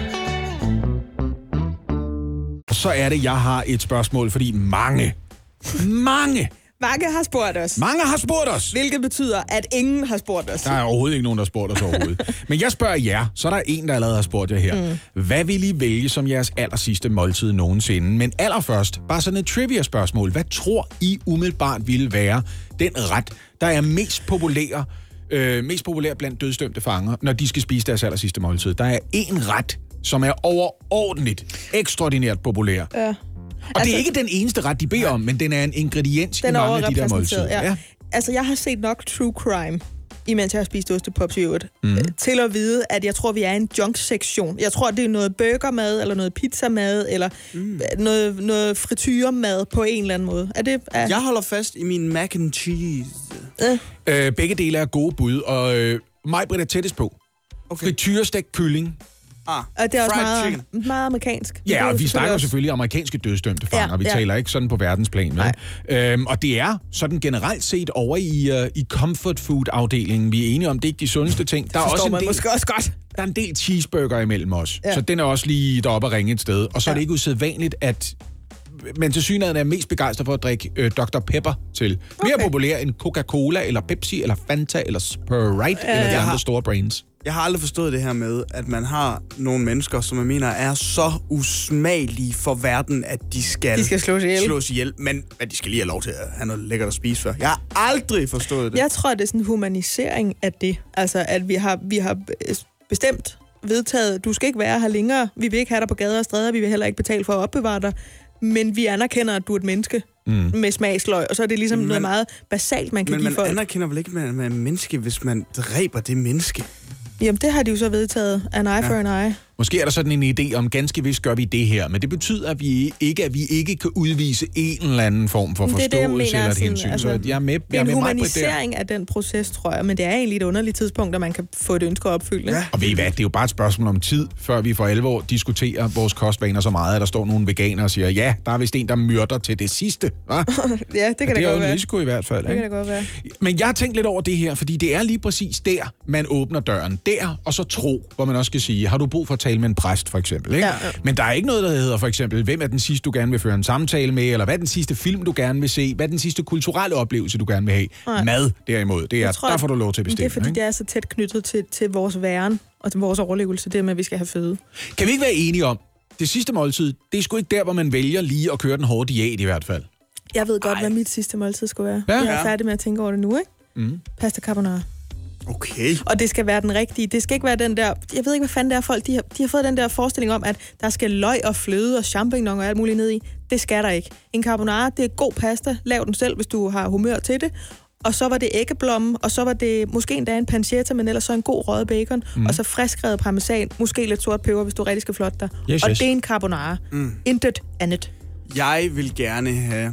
[SPEAKER 4] Så er det, jeg har et spørgsmål, fordi mange, mange...
[SPEAKER 3] Mange har spurgt os.
[SPEAKER 4] Mange har spurgt os.
[SPEAKER 3] Hvilket betyder, at ingen har spurgt os.
[SPEAKER 4] Der er overhovedet ikke nogen, der har spurgt os overhovedet. Men jeg spørger jer, så er der en, der allerede har spurgt jer her. Mm. Hvad vil I vælge som jeres allersidste måltid nogensinde? Men allerførst, bare sådan et trivia-spørgsmål. Hvad tror I umiddelbart ville være den ret, der er mest populær, øh, mest populær blandt dødsdømte fanger, når de skal spise deres allersidste måltid? Der er en ret, som er overordentligt, ekstraordinært populær.
[SPEAKER 3] Ja.
[SPEAKER 4] Og altså, det er ikke den eneste ret, de beder om, men den er en ingrediens i mange af de der måltider.
[SPEAKER 3] Ja. Ja. Altså, jeg har set nok true crime, imens jeg har spist ostepops i øvrigt, mm. til at vide, at jeg tror, vi er en junk-sektion. Jeg tror, det er noget burgermad, eller noget pizzamad, eller mm. noget, noget frityremad på en eller anden måde. Er det, er...
[SPEAKER 2] Jeg holder fast i min mac and cheese.
[SPEAKER 4] Øh. Øh, begge dele er gode bud, og øh, Maj-Britt er tættest på. Okay. Frityrestegt kylling.
[SPEAKER 3] Ah, og det er også meget, meget amerikansk.
[SPEAKER 4] Ja, og vi snakker jo selvfølgelig amerikanske dødsdømte fanger. Ja, vi ja. taler ikke sådan på verdensplan. Øhm, og det er sådan generelt set over i, uh, i comfort food-afdelingen. Vi er enige om, det er ikke de sundeste ting. Der er også en del,
[SPEAKER 3] måske også godt.
[SPEAKER 4] Der er en del cheeseburger imellem os. Ja. Så den er også lige deroppe at ringe et sted. Og så ja. er det ikke usædvanligt, at men til synligheden er mest begejstret for at drikke øh, doktor Pepper til. Mere okay. populær end Coca-Cola, eller Pepsi, eller Fanta, eller Sprite, ja, eller de andre store brands.
[SPEAKER 2] Jeg har aldrig forstået det her med, at man har nogle mennesker, som jeg mener er så usmagelige for verden, at de skal,
[SPEAKER 3] de skal slås ihjel.
[SPEAKER 2] slås ihjel, men at de skal lige have lov til at have noget lækkert at spise før. Jeg har aldrig forstået det.
[SPEAKER 3] Jeg tror, det er sådan en humanisering af det. Altså, at vi har, vi har bestemt vedtaget, du skal ikke være her længere, vi vil ikke have dig på gader og stræder, vi vil heller ikke betale for at opbevare dig, men vi anerkender, at du er et menneske mm. med smagsløg, og så er det ligesom men, noget meget basalt, man kan
[SPEAKER 2] men
[SPEAKER 3] give folk.
[SPEAKER 2] Men man anerkender vel ikke, at man er menneske, hvis man dræber det menneske?
[SPEAKER 3] Jamen, det har de jo så vedtaget. An eye ja. for an eye.
[SPEAKER 4] Måske er der sådan en idé om, ganske vist gør vi det her, men det betyder at vi ikke, at vi ikke kan udvise en eller anden form for forståelse det, mener, eller et hensyn. Altså, så jeg er med,
[SPEAKER 3] det er
[SPEAKER 4] jeg er
[SPEAKER 3] en
[SPEAKER 4] med
[SPEAKER 3] humanisering af den proces, tror jeg, men det er egentlig et underligt tidspunkt, at man kan få et ønske opfyldt. Ja.
[SPEAKER 4] Og ved I hvad, det er jo bare et spørgsmål om tid, før vi for alvor diskuterer vores kostvaner så meget, at der står nogle veganere og siger, ja, der er vist en, der myrder til det sidste. Hva?
[SPEAKER 3] ja, det kan
[SPEAKER 4] det,
[SPEAKER 3] det godt være.
[SPEAKER 4] Det er jo en risiko i hvert fald.
[SPEAKER 3] Det
[SPEAKER 4] ikke?
[SPEAKER 3] kan det godt være.
[SPEAKER 4] Men jeg har tænkt lidt over det her, fordi det er lige præcis der, man åbner døren. Der, og så tro, hvor man også skal sige, har du brug for at tale med en præst, for eksempel, ikke? Ja, ja. Men der er ikke noget, der hedder for eksempel, hvem er den sidste, du gerne vil føre en samtale med, eller hvad er den sidste film, du gerne vil se, hvad er den sidste kulturelle oplevelse, du gerne vil have. Nej. Mad, derimod, det er, tror, der får du lov til at bestemme.
[SPEAKER 3] Det er, fordi
[SPEAKER 4] ikke?
[SPEAKER 3] det er så tæt knyttet til, til vores væren og til vores overlevelse, det med, at vi skal have føde.
[SPEAKER 4] Kan vi ikke være enige om, det sidste måltid, det er sgu ikke der, hvor man vælger lige at køre den hårde diæt i hvert fald?
[SPEAKER 3] Jeg ved godt, Ej. hvad mit sidste måltid skulle være.
[SPEAKER 4] Ja.
[SPEAKER 3] Jeg er færdig med at tænke over det nu, ikke? Mm. Pasta carbonara.
[SPEAKER 2] Okay.
[SPEAKER 3] Og det skal være den rigtige. Det skal ikke være den der... Jeg ved ikke, hvad fanden det er folk... De har, de har fået den der forestilling om, at der skal løg og fløde og champignon og alt muligt ned i. Det skal der ikke. En carbonara, det er god pasta. Lav den selv, hvis du har humør til det. Og så var det æggeblomme, og så var det måske endda en pancetta, men ellers så en god røget bacon, mm. og så friskrevet parmesan, måske lidt sort peber, hvis du rigtig skal flotte dig.
[SPEAKER 4] Yes,
[SPEAKER 3] og
[SPEAKER 4] yes.
[SPEAKER 3] det er en carbonara. Mm. Intet andet.
[SPEAKER 2] Jeg vil gerne have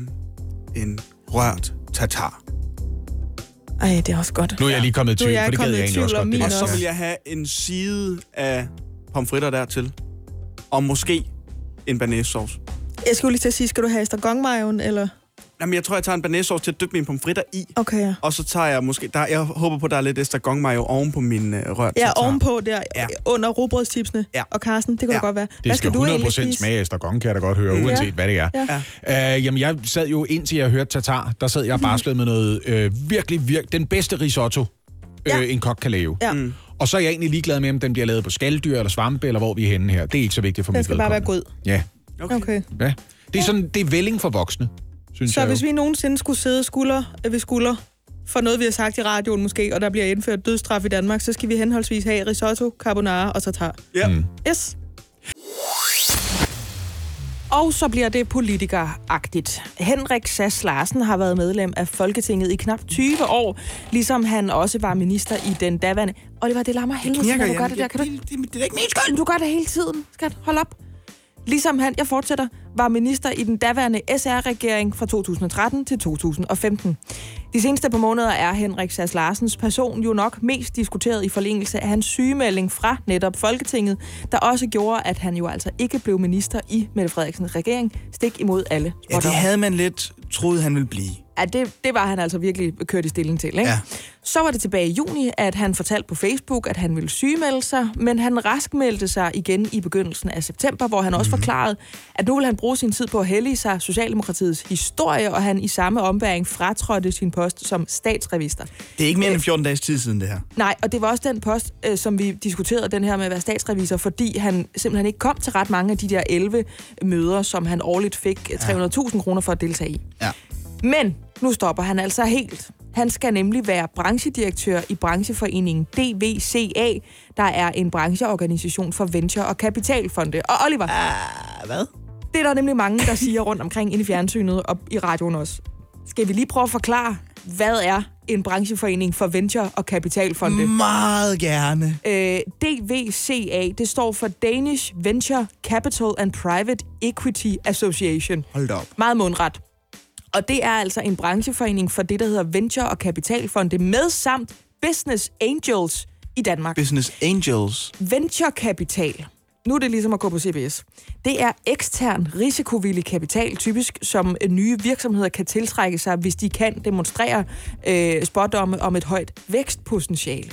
[SPEAKER 2] en rørt tartar.
[SPEAKER 3] Ej, det er også godt.
[SPEAKER 4] Nu er jeg lige kommet i tvivl, for det gad jeg egentlig også godt.
[SPEAKER 2] Og så vil jeg have en side af pomfritter dertil. Og måske en banæssauce.
[SPEAKER 3] Jeg skulle lige til at sige, skal du have estragonmajoen, eller?
[SPEAKER 2] Jamen, jeg tror, jeg tager en banæssauce til at dyppe mine pomfritter i.
[SPEAKER 3] Okay, ja.
[SPEAKER 2] Og så tager jeg måske... Der, jeg håber på, der er lidt estragonmajo oven på min uh, rørt
[SPEAKER 3] Ja,
[SPEAKER 2] tartar.
[SPEAKER 3] ovenpå der, ja. Under rugbrødstipsene. Ja. Og Carsten, det kunne ja. godt være.
[SPEAKER 4] Hvad det skal, skal hundrede procent smage estragon, kan jeg da godt høre, mm. uanset ja. hvad det er. Ja. Uh, jamen, jeg sad jo, indtil jeg hørte tartar, der sad jeg barslet med noget uh, virkelig, virkelig... Den bedste risotto, uh, ja. en kok kan lave. Ja. Mm. Og så er jeg egentlig ligeglad med, om den bliver lavet på skaldyr eller svampe, eller hvor vi er henne her. Det er ikke så vigtigt for mig.
[SPEAKER 3] Den skal bare være god.
[SPEAKER 4] Ja.
[SPEAKER 3] Okay. okay.
[SPEAKER 4] Ja. Det er sådan, det er vælling for voksne.
[SPEAKER 3] Så jeg hvis jo. vi nogensinde skulle sidde skulder ved skulder for noget, vi har sagt i radioen måske, og der bliver indført dødsstraf i Danmark, så skal vi henholdsvis have risotto, carbonara og tartar.
[SPEAKER 2] Ja. Mm.
[SPEAKER 3] Yes. Og så bliver det politikeragtigt. Henrik Sass Larsen har været medlem af Folketinget i knap tyve år, ligesom han også var minister i den daværende... Oliver, det larmer helvede, når du gør det der. Kan du...
[SPEAKER 2] Det, det, det er ikke min skyld.
[SPEAKER 3] Du gør det hele tiden. Skat, hold op. Ligesom han, jeg fortsætter, var minister i den daværende S R-regering fra to tusind og tretten til to tusind og femten. De seneste par måneder er Henrik Sass Larsens person jo nok mest diskuteret i forlængelse af hans sygemelding fra netop Folketinget, der også gjorde, at han jo altså ikke blev minister i Mette Frederiksens regering, stik imod alle.
[SPEAKER 2] Ja, det havde man lidt troet, han ville blive.
[SPEAKER 3] Ja, det, det var han altså virkelig kørt i stilling til, ikke?
[SPEAKER 2] Ja.
[SPEAKER 3] Så var det tilbage i juni, at han fortalte på Facebook, at han ville sygemelde sig, men han raskmeldte sig igen i begyndelsen af september, hvor han også mm-hmm. forklarede, at nu vil han bruge sin tid på at hellige sig Socialdemokratiets historie, og han i samme ombæring fratrådte sin post som statsrevisor.
[SPEAKER 2] Det er ikke mere end fjorten dages tid siden, det her.
[SPEAKER 3] Nej, og det var også den post, øh, som vi diskuterede, den her med at være statsrevisor, fordi han simpelthen ikke kom til ret mange af de der elleve møder, som han årligt fik tre hundrede tusind kroner for at deltage i.
[SPEAKER 2] Ja.
[SPEAKER 3] Men nu stopper han altså helt. Han skal nemlig være branchedirektør i brancheforeningen D V C A, der er en brancheorganisation for venture- og kapitalfonde. Og Oliver,
[SPEAKER 2] uh, hvad?
[SPEAKER 3] Det er der nemlig mange, der siger rundt omkring inde i fjernsynet og i radioen også. Skal vi lige prøve at forklare, hvad er en brancheforening for venture- og kapitalfonde?
[SPEAKER 2] Meget gerne.
[SPEAKER 3] Øh, D V C A, det står for Danish Venture Capital and Private Equity Association.
[SPEAKER 2] Hold da op.
[SPEAKER 3] Meget mundret. Og det er altså en brancheforening for det, der hedder venture- og kapitalfonde, med samt Business Angels i Danmark.
[SPEAKER 2] Business Angels?
[SPEAKER 3] Venturekapital. Nu er det ligesom at gå på C B S. Det er ekstern risikovillig kapital, typisk som nye virksomheder kan tiltrække sig, hvis de kan demonstrere øh, spådomme om et højt vækstpotentiale.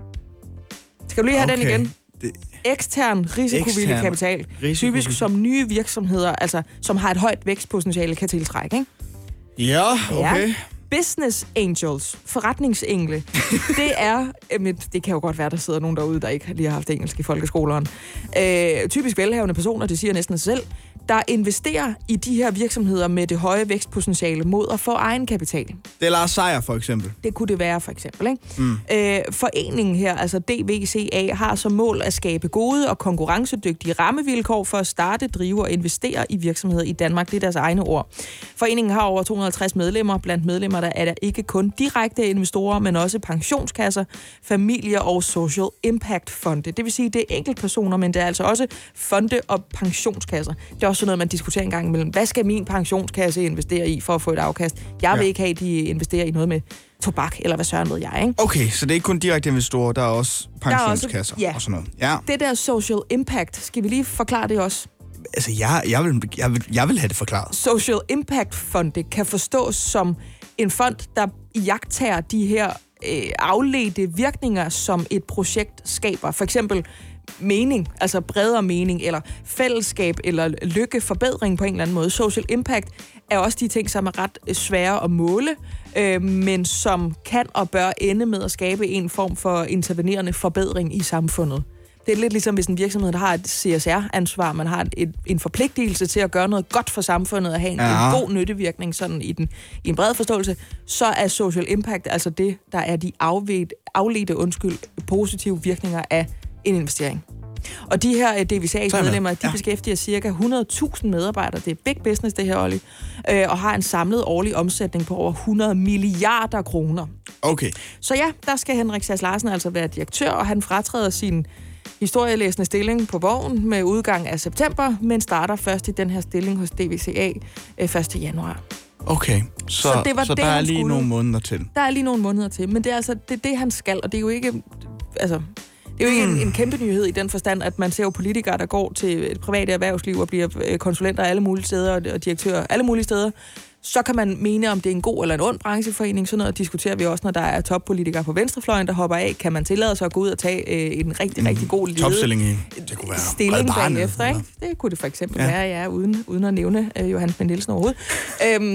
[SPEAKER 3] Skal du lige have okay. den igen? Det... Ekstern risikovillig ekstern kapital, risikovillig. Typisk som nye virksomheder, altså som har et højt vækstpotentiale, kan tiltrække, ikke?
[SPEAKER 2] Ja, okay. Ja.
[SPEAKER 3] Business Angels, forretningsengle, det er, øh, det kan jo godt være, der sidder nogen derude, der ikke lige har haft engelsk i folkeskoleren. Øh, typisk velhavende personer, det siger næsten sig selv, der investerer i de her virksomheder med det høje vækstpotentiale mod at få egenkapital.
[SPEAKER 2] Det er Lars Seier, for eksempel.
[SPEAKER 3] Det kunne det være, for eksempel. Ikke?
[SPEAKER 2] Mm.
[SPEAKER 3] Øh, foreningen her, altså D V C A, har som mål at skabe gode og konkurrencedygtige rammevilkår for at starte, drive og investere i virksomheder i Danmark. Det er deres egne ord. Foreningen har over to hundrede og halvtreds medlemmer. Blandt medlemmer der er der ikke kun direkte investorer, men også pensionskasser, familier og social impact fonde. Det vil sige, det er enkeltpersoner, men det er altså også fonde og pensionskasser. Det er også sådan noget, man diskuterer en gang imellem. Hvad skal min pensionskasse investere i for at få et afkast? Jeg vil ja. ikke have, at de investerer i noget med tobak, eller hvad søren ved jeg, ikke?
[SPEAKER 2] Okay, så det er ikke kun direkte investorer, der er også pensionskasser
[SPEAKER 3] også, ja.
[SPEAKER 2] og sådan noget. Ja.
[SPEAKER 3] Det der social impact, skal vi lige forklare det også?
[SPEAKER 2] Altså, jeg, jeg, vil, jeg, vil, jeg vil have det forklaret.
[SPEAKER 3] Social impact fonde kan forstås som en fond, der jagttager de her øh, afledte virkninger, som et projekt skaber. For eksempel mening, altså bredere mening, eller fællesskab, eller lykke, forbedring på en eller anden måde. Social impact er også de ting, som er ret svære at måle, øh, men som kan og bør ende med at skabe en form for intervenerende forbedring i samfundet. Det er lidt ligesom, hvis en virksomhed, der har et C S R-ansvar, man har et, en forpligtelse til at gøre noget godt for samfundet og have en, ja. en god nyttevirkning sådan i, den, i en bred forståelse, så er social impact altså det, der er de afledte, afledte undskyld, positive virkninger af en investering. Og de her D V C A-medlemmer, de ja. beskæftiger cirka hundrede tusind medarbejdere. Det er big business, det her, Olli. Øh, og har en samlet årlig omsætning på over hundrede milliarder kroner.
[SPEAKER 2] Okay.
[SPEAKER 3] Så ja, der skal Henrik Sass Larsen altså være direktør, og han fratræder sin historielæsende stilling på Borgen med udgang af september, men starter først i den her stilling hos D V C A øh, første januar.
[SPEAKER 2] Okay, så, så, det var så det, der er lige skulle. nogle måneder til.
[SPEAKER 3] Der er lige nogle måneder til, men det er altså det, det han skal, og det er jo ikke... Altså, det er jo ikke mm. en, en kæmpe nyhed i den forstand, at man ser jo politikere, der går til et privat erhvervsliv og bliver konsulenter alle mulige steder og direktører alle mulige steder. Så kan man mene, om det er en god eller en ond brancheforening. Sådan noget diskuterer vi også, når der er toppolitikere på venstrefløjen, der hopper af. Kan man tillade sig at gå ud og tage øh, en rigtig, rigtig god lede
[SPEAKER 2] topstilling i. Det kunne være
[SPEAKER 3] stilling bagefter, ikke? Det kunne det for eksempel ja. være, ja, uden, uden at nævne øh, Johannes Schmidt Nielsen overhovedet. øhm,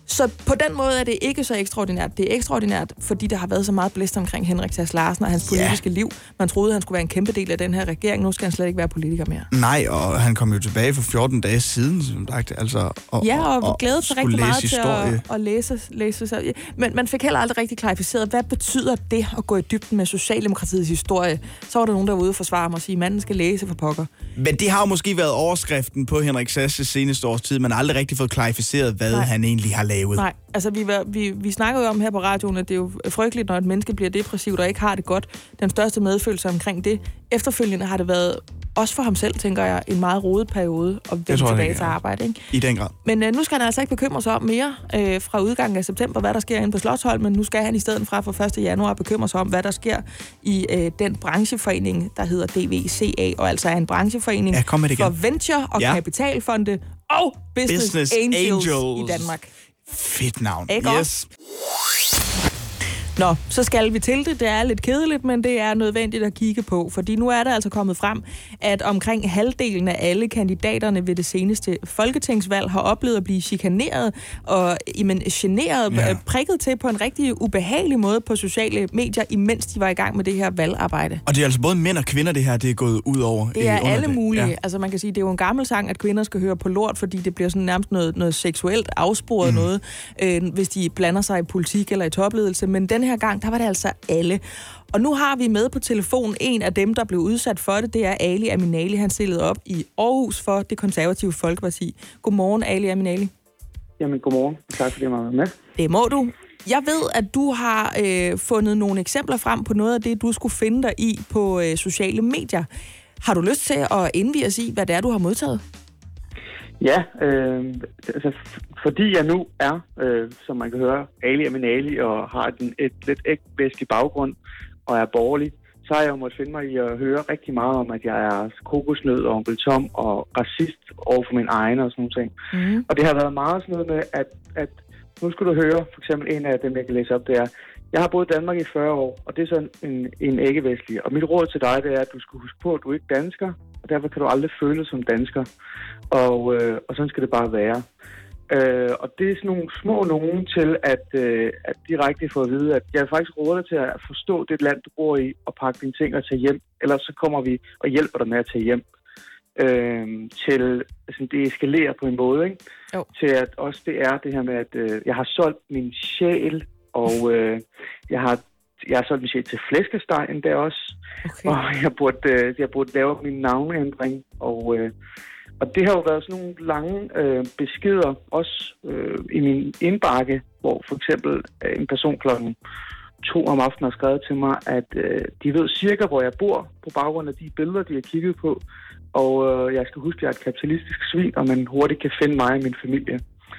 [SPEAKER 3] Så på den måde er det ikke så ekstraordinært. Det er ekstraordinært, fordi der har været så meget blæst omkring Henrik Sass Larsen og hans politiske yeah. liv. Man troede, han skulle være en kæmpe del af den her regering. Nu skal han slet ikke være politiker mere.
[SPEAKER 2] Nej, og han kom jo tilbage for fjorten dage siden, som sagt. Altså, og,
[SPEAKER 3] ja, og, og glædede sig rigtig meget
[SPEAKER 2] historie.
[SPEAKER 3] til at, at læse, læse sig. Men man fik heller aldrig rigtig klarificeret, hvad betyder det at gå i dybden med Socialdemokratiets historie? Så var der nogen, der var ude og forsvare mig og sige, at manden skal læse for pokker.
[SPEAKER 2] Men det har jo måske været overskriften på Henrik Sass' seneste års tid. Man har aldrig rigtig fået klarificeret, hvad Nej. han egentlig har lavet.
[SPEAKER 3] Nej, altså vi, var, vi, vi snakkede jo om her på radioen, at det er jo frygteligt, når et menneske bliver depressivt og ikke har det godt. Den største medfølelse omkring det. Efterfølgende har det været, også for ham selv, tænker jeg, en meget rodet periode at vende tilbage til arbejde. Ikke?
[SPEAKER 2] I den grad.
[SPEAKER 3] Men øh, nu skal han altså ikke bekymre sig om mere øh, fra udgangen af september, hvad der sker inde på Slotsholmen, men nu skal han i stedet fra fra første januar bekymre sig om, hvad der sker i øh, den brancheforening, der hedder D V C A, og altså er en brancheforening
[SPEAKER 2] ja,
[SPEAKER 3] for venture- og ja. kapitalfonde og business, business angels, angels i Danmark.
[SPEAKER 2] Fedt navn.
[SPEAKER 3] Ikke
[SPEAKER 2] yes.
[SPEAKER 3] Nå, så skal vi til det. Det er lidt kedeligt, men det er nødvendigt at kigge på, fordi nu er der altså kommet frem, at omkring halvdelen af alle kandidaterne ved det seneste folketingsvalg har oplevet at blive chikaneret og jamen, generet, ja. prikket til på en rigtig ubehagelig måde på sociale medier, imens de var i gang med det her valgarbejde.
[SPEAKER 2] Og det er altså både mænd og kvinder, det her det er gået ud over.
[SPEAKER 3] Det er alle
[SPEAKER 2] det.
[SPEAKER 3] mulige.
[SPEAKER 2] Ja.
[SPEAKER 3] Altså man kan sige, det er jo en gammel sang, at kvinder skal høre på lort, fordi det bliver sådan nærmest noget, noget seksuelt afsporet mm. noget, øh, hvis de blander sig i politik eller i topledelse, men den her gang, der var det altså alle. Og nu har vi med på telefon en af dem, der blev udsat for det. Det er Ali Aminali. Han stillede op i Aarhus for Det Konservative Folkeparti. Godmorgen, Ali Aminali.
[SPEAKER 14] Jamen, godmorgen. Tak fordi jeg var med.
[SPEAKER 3] Det må du. Jeg ved, at du har øh, fundet nogle eksempler frem på noget af det, du skulle finde dig i på øh, sociale medier. Har du lyst til at indvie os i, hvad det er, du har modtaget?
[SPEAKER 14] Ja, øh, altså, fordi jeg nu er, øh, som man kan høre, Ali Aminali og har et, et lidt ægvæskelig baggrund og er borgerlig, så har jeg jo måttet finde mig i at høre rigtig meget om, at jeg er kokosnød og onkel Tom og racist over for min egen og sådan nogle ting. Mm. Og det har været meget sådan noget med, at, at nu skal du høre, for eksempel en af dem, jeg kan læse op, det er, jeg har boet i Danmark i fyrre år, og det er sådan en, en æggevestlig. Og mit råd til dig, det er, at du skal huske på, at du er ikke dansker, og derfor kan du aldrig føle dig som dansker. Og, øh, og sådan skal det bare være. Øh, og det er sådan nogle små nogen til, at, øh, at direkte få at vide, at jeg er faktisk rådet til at forstå det land, du bor i, og pakke dine ting og tage hjem. Ellers så kommer vi og hjælper dig med at tage hjem. Øh, til altså, det eskalerer på en måde, ikke? Jo. Til at også det er det her med, at øh, jeg har solgt min sjæl, og øh, jeg har jeg har solgt min sjæl til flæskesteg endda også. Okay. Og jeg burde, øh, jeg burde lave min navneændring, og øh, Og det har jo været sådan nogle lange øh, beskeder, også øh, i min indbakke, hvor for eksempel øh, en person klokken to om aftenen har skrevet til mig, at øh, de ved cirka, hvor jeg bor, på baggrund af de billeder, de har kigget på. Og øh, jeg skal huske, at jeg er et kapitalistisk svin, og man hurtigt kan finde mig og min familie.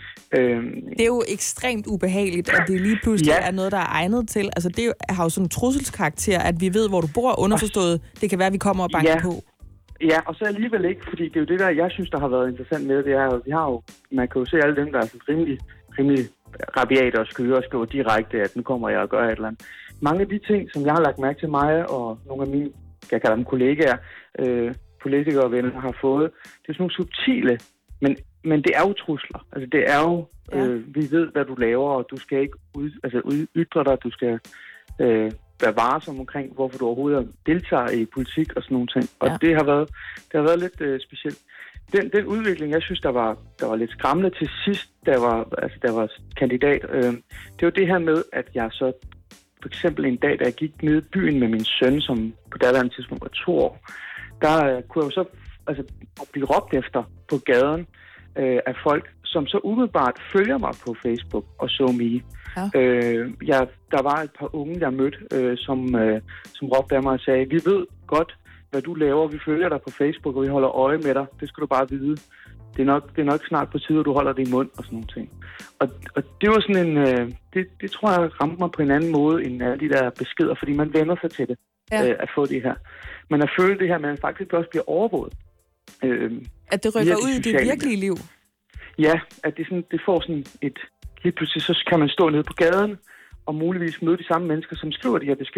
[SPEAKER 14] Øh,
[SPEAKER 3] det er jo ekstremt ubehageligt, at det lige pludselig ja. er noget, der er egnet til. Altså det har jo sådan en trusselskarakter, at vi ved, hvor du bor, underforstået. Det kan være, at vi kommer og banker ja. på.
[SPEAKER 14] Ja, og så alligevel ikke, fordi det er jo det der, jeg synes, der har været interessant med, det er jo, vi har jo, man kan jo se alle dem, der er sådan rimelig, rimelig rabiate og skøre og skriver direkte, at nu kommer jeg og gør et eller andet. Mange af de ting, som jeg har lagt mærke til mig og nogle af mine, jeg kalder dem kollegaer, øh, politikere og venner har fået, det er sådan nogle subtile, men, men det er jo trusler. Altså det er jo, øh, vi ved, hvad du laver, og du skal ikke ud, altså ud, ytre dig, du skal øh, være varsom omkring, hvorfor du overhovedet deltager i politik og sådan nogle ting. Og ja. det har været, det har været lidt øh, specielt. Den, den udvikling, jeg synes, der var, der var lidt skræmmende til sidst, der var, altså, der var kandidat, øh, det var det her med, at jeg så for eksempel en dag, da jeg gik ned i byen med min søn, som på daværende tidspunkt var to år, der øh, kunne jeg jo så altså, blive råbt efter på gaden øh, af folk, som så umiddelbart følger mig på Facebook og SoMe. Ja. Øh, jeg, der var et par unge, jeg mødte, øh, som, øh, som råbte af mig og sagde, vi ved godt, hvad du laver, vi følger dig på Facebook, og vi holder øje med dig. Det skal du bare vide. Det er nok, det er nok snart på tide, at du holder det i mund og sådan nogle ting. Og, og det var sådan en, øh, det, det tror jeg ramte mig på en anden måde end alle de der beskeder, fordi man vender sig til det, ja. øh, at få det her. Man har følt det her, men faktisk også bliver overvåget. Øh,
[SPEAKER 3] at det rykker ud i det virkelige liv?
[SPEAKER 14] Ja, at det, sådan, det får sådan et... Lige pludselig så kan man stå nede på gaden og muligvis møde de samme mennesker, som skriver de her beskeder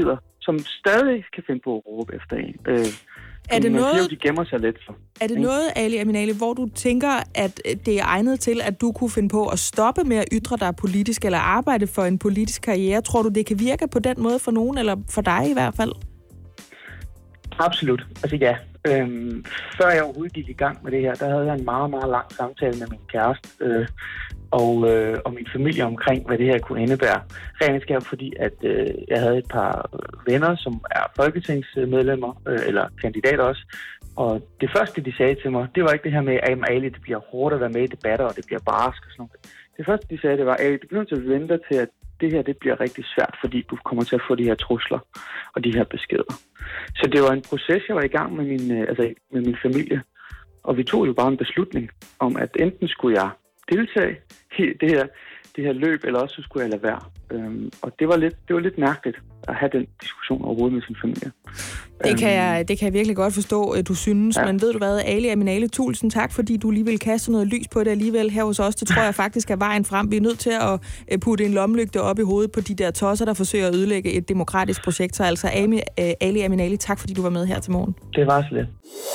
[SPEAKER 14] som stadig kan finde på at råbe efter en. Øh,
[SPEAKER 3] Er det
[SPEAKER 14] man
[SPEAKER 3] noget,
[SPEAKER 14] siger, de gemmer sig lidt for.
[SPEAKER 3] er det noget, Ali Aminali, hvor du tænker, at det er egnet til, at du kunne finde på at stoppe med at ytre dig politisk eller arbejde for en politisk karriere? Tror du, det kan virke på den måde for nogen, eller for dig i hvert fald?
[SPEAKER 14] Absolut. Altså ja. Øhm, før jeg overhovedet gik i gang med det her, der havde jeg en meget, meget lang samtale med min kæreste øh, og, øh, og min familie omkring, hvad det her kunne indebære. Rent skab, fordi at øh, jeg havde et par venner, som er folketingsmedlemmer, øh, eller kandidater også. Og det første, de sagde til mig, det var ikke det her med, at Ali, det bliver hårdt at være med i debatter, og det bliver barsk og sådan noget. Det første, de sagde, det var, Ali, du bliver nødt til at vente til, at det her det bliver rigtig svært, fordi du kommer til at få de her trusler og de her beskeder. Så det var en proces, jeg var i gang med min, altså med min familie. Og vi tog jo bare en beslutning om, at enten skulle jeg deltage i det her, det her løb, eller også skulle jeg lade være. Øhm, og det var, lidt, det var lidt mærkeligt at have den diskussion overhovedet med sin familie.
[SPEAKER 3] Det kan, jeg, det kan jeg virkelig godt forstå, du synes. Ja. Men ved du hvad, Ali Aminali, tusind tak, fordi du lige vil kaste noget lys på det alligevel her hos os. Det tror jeg faktisk er vejen frem. Vi er nødt til at putte en lommelygte op i hovedet på de der tosser, der forsøger at ødelægge et demokratisk projekt. Så altså, Ami, Ali Aminali, tak fordi du var med her til morgen.
[SPEAKER 14] Det var så lidt.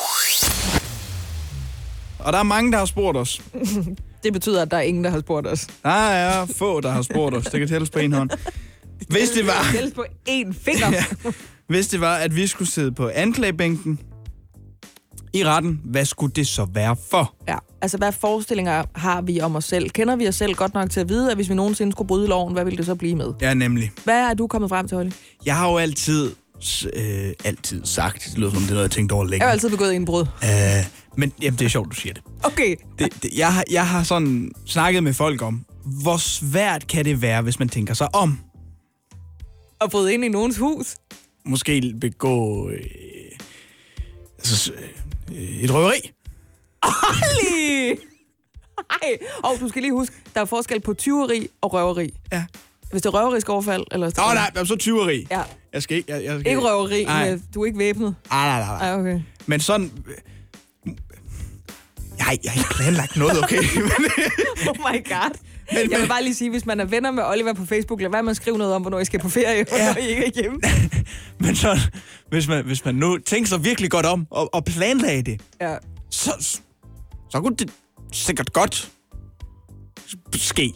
[SPEAKER 2] Og der er mange, der har spurgt os.
[SPEAKER 3] Det betyder, at der er ingen, der har spurgt os.
[SPEAKER 2] Der er få, der har spurgt os. Det kan tælles på en hånd. Hvis det var...
[SPEAKER 3] Det kan tælles på én finger.
[SPEAKER 2] Ja. Hvis det var, at vi skulle sidde på anklagebænken i retten, hvad skulle det så være for?
[SPEAKER 3] Ja, altså hvad forestillinger har vi om os selv? Kender vi os selv godt nok til at vide, at hvis vi nogensinde skulle bryde loven, hvad ville det så blive med?
[SPEAKER 2] Ja, nemlig.
[SPEAKER 3] Hvad er du kommet frem til, Holly?
[SPEAKER 2] Jeg har jo altid, øh, altid sagt, det lyder som det, noget, jeg tænkt over længe.
[SPEAKER 3] Jeg har altid begået indbrud.
[SPEAKER 2] Øh, men jamen, det er sjovt, du siger det.
[SPEAKER 3] Okay.
[SPEAKER 2] Det, det, jeg, har, jeg har sådan snakket med folk om, hvor svært kan det være, hvis man tænker sig om?
[SPEAKER 3] At bryde ind i nogens hus?
[SPEAKER 2] Måske begå øh, altså, øh, et røveri.
[SPEAKER 3] Holly! Ej, og du skal lige huske, der er forskel på tyveri og røveri.
[SPEAKER 2] Ja.
[SPEAKER 3] Hvis det er røverisk overfald, eller...
[SPEAKER 2] Åh oh, nej, så tyveri.
[SPEAKER 3] Ja.
[SPEAKER 2] Jeg skal ikke... Jeg, jeg skal...
[SPEAKER 3] Ikke røveri, med, du er ikke væbnet.
[SPEAKER 2] Nej, nej, nej.
[SPEAKER 3] Ej, okay.
[SPEAKER 2] Men sådan... Jeg har, jeg har ikke planlagt noget, okay?
[SPEAKER 3] Oh my god. Men, jeg vil bare lige sige, hvis man er venner med Oliver på Facebook, lad være med at skrive noget om, hvornår I skal på ferie, og ja. Hvornår I ikke er hjemme.
[SPEAKER 2] Men så, hvis man, hvis man nu tænker sig virkelig godt om, og, og planlagde det,
[SPEAKER 3] ja.
[SPEAKER 2] så, så kunne det sikkert godt ske.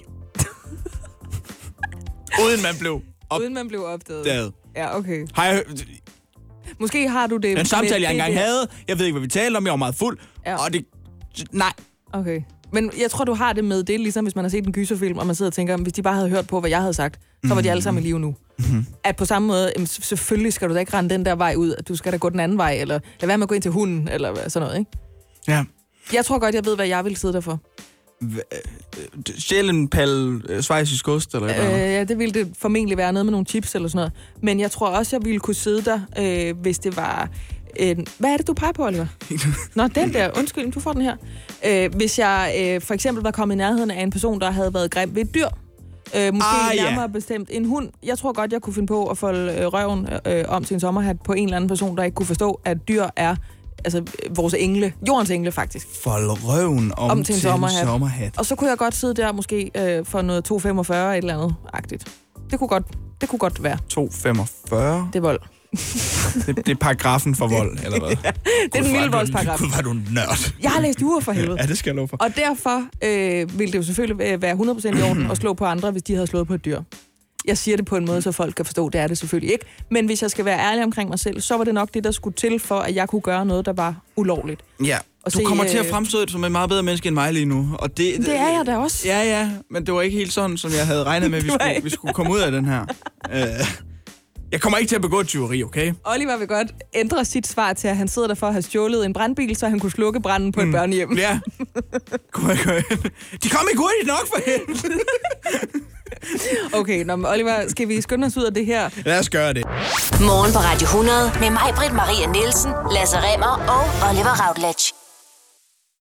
[SPEAKER 2] Uden man blev op...
[SPEAKER 3] Uden man blev opdaget.
[SPEAKER 2] Daget.
[SPEAKER 3] Ja, okay.
[SPEAKER 2] Har jeg...
[SPEAKER 3] Måske har du det...
[SPEAKER 2] Den samtale, jeg engang havde, jeg ved ikke, hvad vi talte om, jeg var meget fuld, ja. Og det... Nej.
[SPEAKER 3] Okay. Men jeg tror, du har det med, det er ligesom, hvis man har set en gyserfilm, og man sidder og tænker, hvis de bare havde hørt på, hvad jeg havde sagt, så var de alle sammen i live nu. Mm-hmm. At på samme måde, selvfølgelig skal du da ikke rende den der vej ud, at du skal da gå den anden vej, eller lad være med at gå ind til hunden, eller sådan noget, ikke?
[SPEAKER 2] Ja.
[SPEAKER 3] Jeg tror godt, jeg ved, hvad jeg vil sidde der for.
[SPEAKER 2] Stjæle en palle schweizisk ost, eller hvad?
[SPEAKER 3] Øh, ja, det ville det formentlig være noget med nogle chips eller sådan noget. Men jeg tror også, jeg ville kunne sidde der, øh, hvis det var... Øh, hvad er det, du peger på, Oliver? Nå, den der. Undskyld, du får den her. Øh, hvis jeg øh, for eksempel var kommet i nærheden af en person, der havde været grim ved et dyr. Øh, måske ah, nærmere yeah. bestemt en hund. Jeg tror godt, jeg kunne finde på at folde øh, røven øh, om til en sommerhat på en eller anden person, der ikke kunne forstå, at dyr er altså vores engle. Jordens engle, faktisk.
[SPEAKER 2] Folde røven om, om til en sommerhat. sommerhat.
[SPEAKER 3] Og så kunne jeg godt sidde der måske øh, for noget to femogfyrre et eller andet agtigt. Det kunne godt, det kunne godt være.
[SPEAKER 2] to femogfyrre?
[SPEAKER 3] Det er vold.
[SPEAKER 2] det, det er paragrafen for vold, eller hvad?
[SPEAKER 3] Ja, det er den milde voldsparagraf.
[SPEAKER 2] Gud, var du en nørd.
[SPEAKER 3] Jeg har læst jura for helvede.
[SPEAKER 2] Ja, det skal jeg love for.
[SPEAKER 3] Og derfor øh, ville det jo selvfølgelig være hundrede procent i orden at slå på andre, hvis de havde slået på et dyr. Jeg siger det på en måde, så folk kan forstå, det er det selvfølgelig ikke. Men hvis jeg skal være ærlig omkring mig selv, så var det nok det, der skulle til for, at jeg kunne gøre noget, der var ulovligt.
[SPEAKER 2] Ja, og du se, kommer til at fremstå som en meget bedre menneske end mig lige nu. Og det,
[SPEAKER 3] det er jeg da også.
[SPEAKER 2] Ja, ja, men det var ikke helt sådan, som jeg havde regnet med, at vi skulle, vi skulle komme ud af den her. Uh, jeg kommer ikke til at begå et tyveri, okay?
[SPEAKER 3] Oliver vil godt ændre sit svar til, at han sidder der for at have stjålet en brandbil, så han kunne slukke branden på mm. et børnehjem.
[SPEAKER 2] Ja. Kom igen. De kom ikke hurtigt nok for hende.
[SPEAKER 3] Okay, nå, men Oliver, skal vi skynde os ud af det her?
[SPEAKER 2] Lad os gøre det.
[SPEAKER 1] Morgen på Radio hundrede med mig, Britt Maria Nielsen, Lasse Remmer og Oliver Routledge.